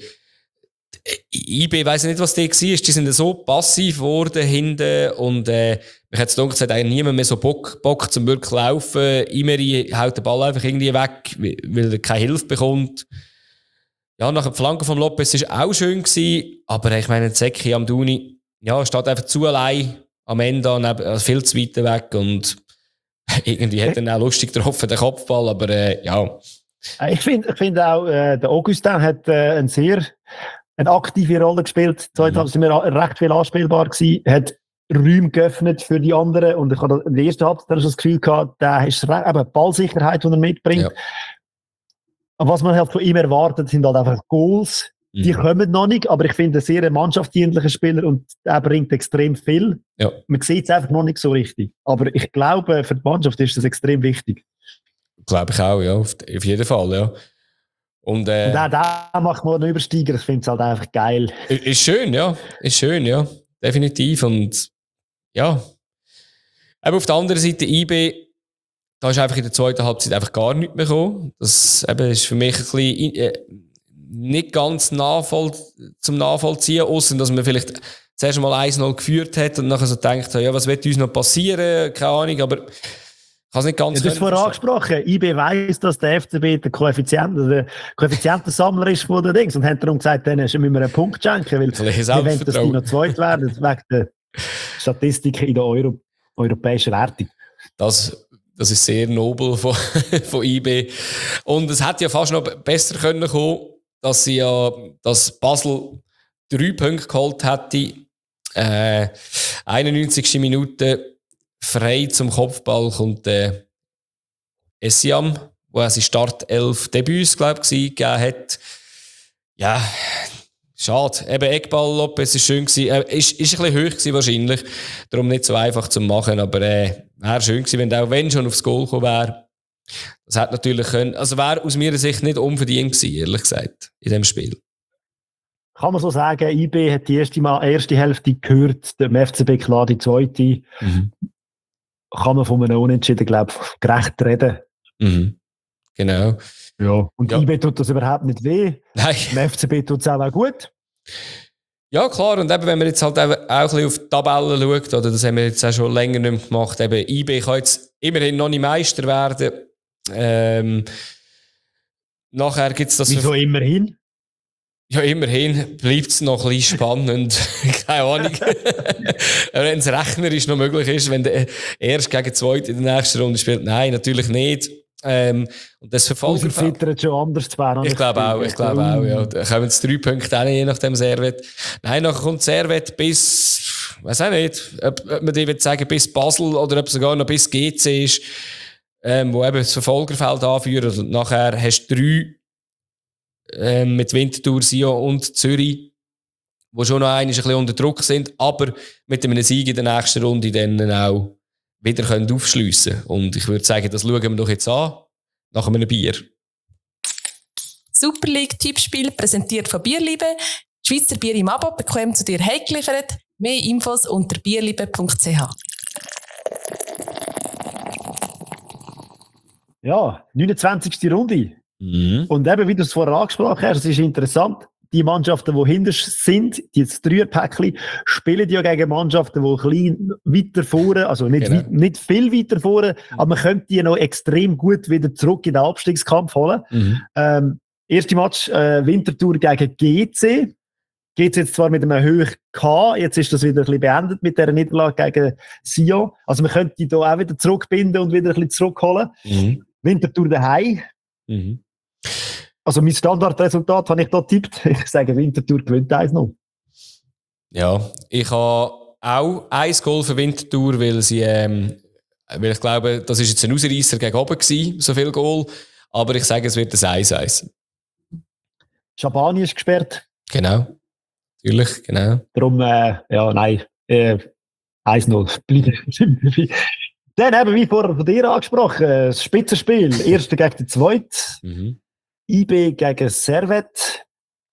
I B, ich weiss nicht, was die war, die sind so passiv geworden hinten und äh, mich hat es gedacht, es hat eigentlich niemand mehr so Bock, Bock zum wirklich laufen. Imeri haut den Ball einfach irgendwie weg, weil er keine Hilfe bekommt. Ja, nach der Flanke von Lopez war auch schön gewesen, aber ich meine, Zeki Amdouni, ja, steht einfach zu allein am Ende, also viel zu weit weg und irgendwie hat er auch lustig getroffen, den Kopfball, aber äh, ja. Ich finde ich find auch, äh, der Augustin hat äh, eine sehr eine aktive Rolle gespielt. Zweitens mhm. sind wir recht viel anspielbar gewesen, hat Räume geöffnet für die anderen und ich hatte in der ersten Halbzeit schon das Gefühl gehabt, da ist eben Ballsicherheit, die er mitbringt. Ja. Und was man halt von ihm erwartet, sind halt einfach Goals. Mhm. Die kommen noch nicht, aber ich finde, er sehr ein mannschaftsdienlicher Spieler und er bringt extrem viel. Ja. Man sieht es einfach noch nicht so richtig. Aber ich glaube, für die Mannschaft ist das extrem wichtig. Glaube ich auch, ja. Auf, auf jeden Fall, ja. Und, äh, und auch da macht man einen Übersteiger. Ich finde es halt einfach geil. Ist schön, ja. Ist schön, ja. Definitiv. Und ja. Aber auf der anderen Seite I B, da ist einfach in der zweiten Halbzeit einfach gar nichts mehr gekommen. Das eben, ist für mich ein bisschen äh, nicht ganz nachvoll, zum Nachvollziehen, außer dass man vielleicht zuerst mal eins null geführt hat und nachher so denkt, ja, was wird uns noch passieren? Keine Ahnung, aber ich habe es nicht ganz. Ja, du hast vorher angesprochen, I B weiss, dass der F C B der Koeffizient, der Koeffizientensammler ist von den Dings und haben darum gesagt, dann müssen wir einen Punkt schenken, weil wir wollen, dass die noch zweit werden, wegen der Statistiken in der Euro, europäischen Wertung. Das, das ist sehr nobel von, von I B. Und es hätte ja fast noch besser können kommen, dass sie ja, dass Basel drei Punkte geholt hätte Äh, einundneunzigste Minute frei zum Kopfball kommt äh, Essiam, wo er sein Startelf Debüts, glaube ich, gegeben hat. Ja, schade. Eben Eckball, Lopez ist schön gewesen. Äh, ist, ist ein bisschen hoch gewesen wahrscheinlich. Darum nicht so einfach zu machen. Aber äh, wäre schön gewesen, wenn der auch wenn schon aufs Goal gekommen wäre. Das hätte natürlich können. Also wäre aus meiner Sicht nicht unverdient gewesen, ehrlich gesagt, in dem Spiel. Kann man so sagen, I B hat die erste, Mal, erste Hälfte gehört, dem F C B klar die zweite. Mhm. Kann man von einem Unentschieden, glaube ich, gerecht reden. Mhm. Genau. Ja. Und ja. I B tut das überhaupt nicht weh. Nein. Dem F C B tut es auch, auch gut. Ja, klar. Und eben, wenn man jetzt halt auch ein bisschen auf die Tabellen schaut, oder das haben wir jetzt auch schon länger nicht mehr gemacht, eben I B kann jetzt immerhin noch nicht Meister werden. Ähm, nachher gibt es das... Wieso für... immerhin? Ja, immerhin bleibt es noch ein bisschen spannend. Keine Ahnung. Wenn es rechnerisch noch möglich ist, wenn der erst gegen Zweit in der nächsten Runde spielt. Nein, natürlich nicht. Ähm, und das Verfolgerfeld... Das schon anders zu werden. Ich glaube auch, ich glaube auch, ja. Da kommen jetzt drei Punkte rein, je nachdem Servet. Nein, nachher kommt Servet bis, weiß auch nicht, ob, ob man die will sagen, bis Basel oder ob sogar noch bis G C ist, ähm, wo eben das Verfolgerfeld anführen. Und nachher hast du drei ähm, mit Winterthur, Sion und Zürich, wo schon noch ein bisschen unter Druck sind, aber mit einem Sieg in der nächsten Runde dann auch wieder können aufschliessen. Und ich würde sagen, das schauen wir doch jetzt an, nach einem Bier. Super League Tippspiel präsentiert von Bierliebe. Schweizer Bier im Abo bekommen zu dir heimgeliefert. Mehr Infos unter bierliebe punkt c h. Ja, neunundzwanzigste Runde. Mhm. Und eben, wie du es vorher angesprochen hast, es ist interessant, die Mannschaften, die hinter sind, die Dreierpäckchen, spielen ja gegen Mannschaften, die klein weiter vorne, also nicht, genau. weit, nicht viel weiter vorne, mhm. aber man könnte die noch extrem gut wieder zurück in den Abstiegskampf holen. Mhm. Ähm, erste Match äh, Winterthur gegen G C. G C jetzt zwar mit einem Höhe K, jetzt ist das wieder ein bisschen beendet mit dieser Niederlage gegen Sion. Also man könnte die da auch wieder zurückbinden und wieder ein bisschen zurückholen. Mhm. Winterthur daheim. Mhm. Also mein Standardresultat habe ich da getippt. Ich sage, Winterthur gewinnt eins noch. Ja, ich habe auch ein Goal für Winterthur, weil sie, ähm, weil ich glaube, das ist jetzt ein Ausreisser gegen oben gewesen, so viel Goal. Aber ich sage, es wird ein eins eins. Schabani ist gesperrt. Genau. Natürlich, genau. Darum, äh, ja, nein, äh, eins null. Dann eben, wie vorher von dir angesprochen, das Spitzenspiel. Erster gegen den Zweiten. Mhm. I B gegen Servet.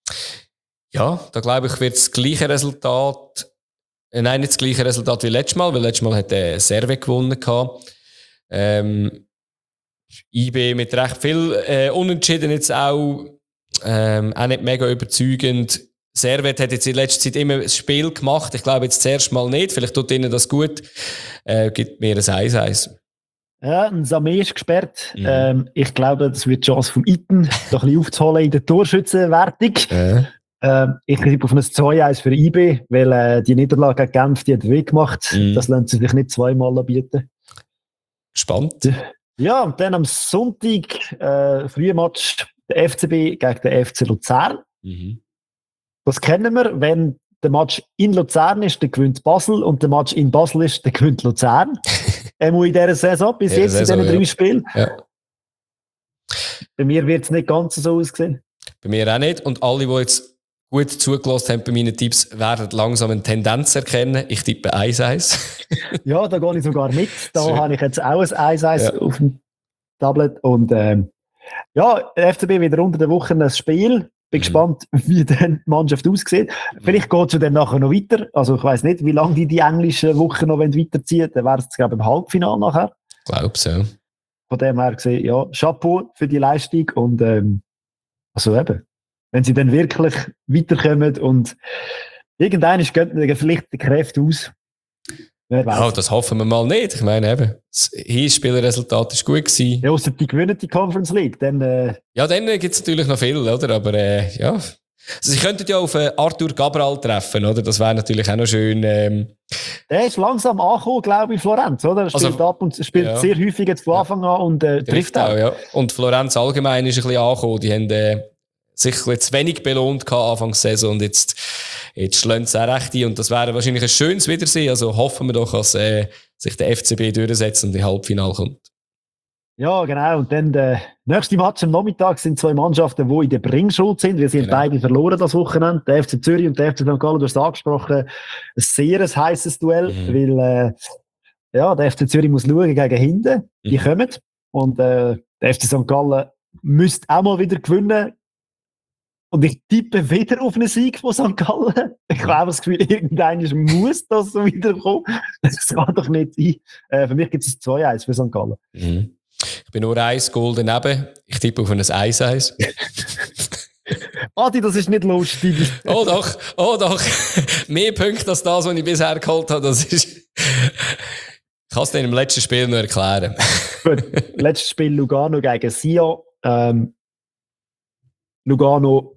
Ja, da glaube ich, wird das gleiche Resultat, äh, nein, nicht das gleiche Resultat wie letztes Mal, weil letztes Mal hat der Servet gewonnen gehabt. Ähm, I B mit recht viel äh, Unentschieden jetzt auch, ähm, auch nicht mega überzeugend. Servet hat jetzt in letzter Zeit immer ein Spiel gemacht. Ich glaube jetzt das erste Mal nicht. Vielleicht tut ihnen das gut. Äh, gibt mir ein eins eins. Ja, ein Samé ist gesperrt. Mhm. Ähm, ich glaube, das wird die Chance vom Iten, da ein bisschen aufzuholen in der Torschützenwertung. Äh. Ähm, ich tippe auf ein zwei eins für I B, weil äh, die Niederlage gegen Genf, die hat weh gemacht. Mhm. Das lässt sich nicht zweimal anbieten. Spannend. Ja, und dann am Sonntag, äh, früher Match, der F C B gegen den F C Luzern. Mhm. Das kennen wir, wenn der Match in Luzern ist, dann gewinnt Basel, und der Match in Basel ist, dann gewinnt Luzern. Einmal in dieser Saison, bis jetzt Saison, in diesen drei ja. Spielen. Ja. Bei mir wird es nicht ganz so aussehen. Bei mir auch nicht. Und alle, die jetzt gut zugelassen haben bei meinen Tipps, werden langsam eine Tendenz erkennen. Ich tippe eins eins. Ja, da gehe ich sogar mit. Da Schön. habe ich jetzt auch ein eins eins ja. auf dem Tablet. Und ähm, ja, der F C B wieder unter der Woche ein Spiel. Bin mhm. gespannt, wie dann die Mannschaft aussieht. Mhm. Vielleicht geht es dann nachher noch weiter. Also ich weiss nicht, wie lange die die englischen Wochen noch weiterziehen. Dann wäre es, glaube ich, im Halbfinale nachher. Ich glaube so. Von dem her gesehen, ja, Chapeau für die Leistung. Und ähm, also eben, wenn sie dann wirklich weiterkommen und irgendwann gehen vielleicht die Kräfte aus. Ja, das hoffen wir mal nicht. Ich meine eben, das Hinspielresultat war gut gewesen. Ja, ausser die gewinnen die Conference League, dann... Äh ja, dann gibt es natürlich noch viel, oder? Aber äh, ja... Also, sie könnten ja auf äh, Arthur Cabral treffen, oder? Das wäre natürlich auch noch schön... Ähm Der ist langsam angekommen, glaube ich, in Florenz, oder? Er spielt, also, ab und spielt ja. sehr häufig jetzt von Anfang an und äh, trifft auch. auch. Ja. Und Florenz allgemein ist ein bisschen angekommen. Die haben äh, sich ein bisschen zu wenig belohnt gehabt Anfangs Saison und jetzt jetzt schlönt es auch recht ein und das wäre wahrscheinlich ein schönes Wiedersehen. Also hoffen wir doch, dass äh, sich der F C B durchsetzt und in die Halbfinale kommt. Ja, genau. Und dann der nächste Match am Nachmittag sind zwei Mannschaften, die in der Bringschuld sind. Wir sind genau. beide verloren das Wochenende. Der F C Zürich und der F C Sankt Gallen, du hast es angesprochen, ein sehr heisses Duell, mhm. weil äh, ja, der F C Zürich muss schauen gegen hinten. Die mhm. kommen. Und äh, der F C Sankt Gallen müsste auch mal wieder gewinnen. Und ich tippe wieder auf einen Sieg von Sankt Gallen. Ich habe das Gefühl, irgendwann muss das so wiederkommen. Das kann doch nicht sein. Äh, für mich gibt es ein zwei eins für Sankt Gallen. Mhm. Ich bin nur eins Goal daneben. Ich tippe auf ein eins eins. Adi, das ist nicht lustig. Oh doch, oh doch. Mehr Punkte als das, was ich bisher geholt habe. Das ist... Ich kann es dir im letzten Spiel noch erklären. Gut, letztes Spiel Lugano gegen Sion. Ähm, Lugano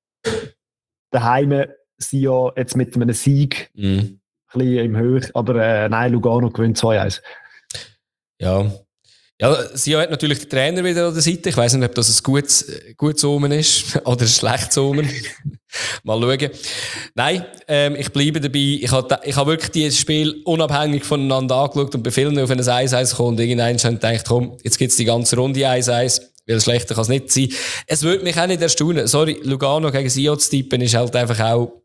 daheim, Sion jetzt mit einem Sieg. Mm. Ein bisschen im Höhe, aber äh, nein, Lugano gewinnt zwei eins. Ja. Ja, Sion hat natürlich den Trainer wieder an der Seite. Ich weiss nicht, ob das ein gutes, gutes Omen ist oder ein schlechtes Omen. Mal schauen. Nein, ähm, ich bleibe dabei. Ich habe ich hab wirklich dieses Spiel unabhängig voneinander angeschaut und bei vielen auf ein eins eins gekommen und irgendwann schon gedacht, komm, jetzt gibt es die ganze Runde eins eins, weil schlechter kann es nicht sein. Es würde mich auch nicht erstaunen. Sorry, Lugano gegen Sion zu tippen ist halt einfach auch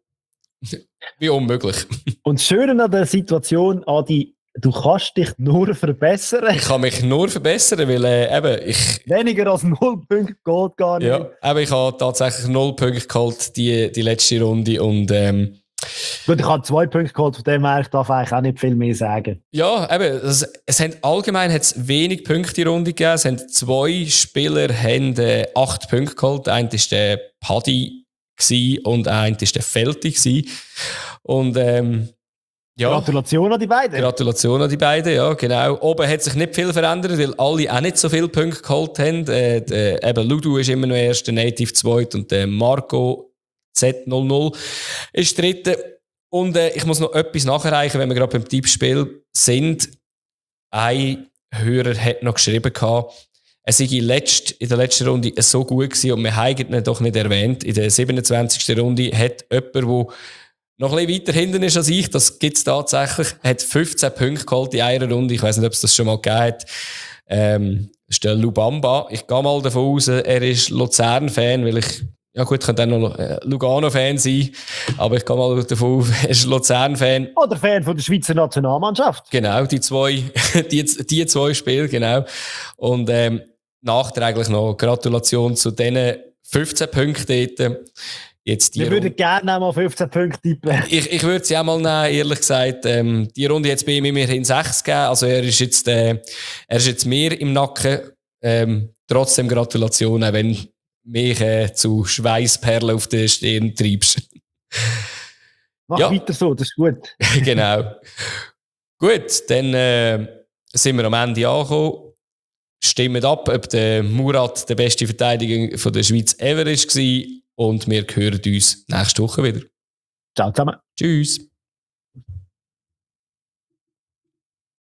wie unmöglich. Und das Schöne an der Situation, Adi, du kannst dich nur verbessern. Ich kann mich nur verbessern, weil äh, eben ich... Weniger als null Punkte geht gar nicht. Ja, aber ich habe tatsächlich null Punkte geholt, die, die letzte Runde und... Ähm, Gut, ich habe zwei Punkte geholt, von dem her, ich darf eigentlich auch nicht viel mehr sagen. Ja, eben, es, es haben, allgemein hat es wenig Punkte in der Runde gegeben. Es haben zwei Spieler haben, äh, acht Punkte geholt. Einer war der Paddy und einer war der Felti. Und ähm, ja. Gratulation an die beiden. Gratulation an die beiden, ja, genau. Oben hat sich nicht viel verändert, weil alle auch nicht so viele Punkte geholt haben. Äh, der, eben Ludu ist immer noch erst, der Native zweit und der Marco Z null null ist dritte. Und äh, ich muss noch etwas nachreichen, wenn wir gerade beim Tippspiel sind. Ein Hörer hat noch geschrieben, er sei in der letzten Runde so gut gewesen und wir haben ihn doch nicht erwähnt. In der siebenundzwanzigsten Runde hat jemand, der noch ein bisschen weiter hinten ist als ich, das gibt es tatsächlich, hat fünfzehn Punkte geholt in einer Runde. Ich weiß nicht, ob es das schon mal gegeben hat. Ähm, das ist der Lubamba. Ich gehe mal davon aus, er ist Luzern-Fan, weil ich, ja gut, könnte auch noch Lugano-Fan sein, aber ich gehe mal davon aus, er ist Luzern-Fan. Oder Fan von der Schweizer Nationalmannschaft. Genau, die zwei, die, die zwei Spiele, genau. Und ähm, nachträglich noch Gratulation zu diesen fünfzehn Punkten dort. Jetzt die Wir würden gerne auch mal fünfzehn Punkte tippen. Ich, ich würde sie auch mal nehmen, ehrlich gesagt. Ähm, die Runde jetzt bei ihm immerhin sechs gegeben. Also er ist jetzt, äh, er ist jetzt mehr im Nacken. Ähm, trotzdem Gratulation, auch wenn mich äh, zu Schweißperlen auf der Stirn treibst. Mach ja. weiter so, das ist gut. Genau. Gut, dann äh, sind wir am Ende angekommen. Stimmt ab, ob der Murat der beste Verteidiger von der Schweiz ever war. Und wir hören uns nächste Woche wieder. Ciao zusammen. Tschüss.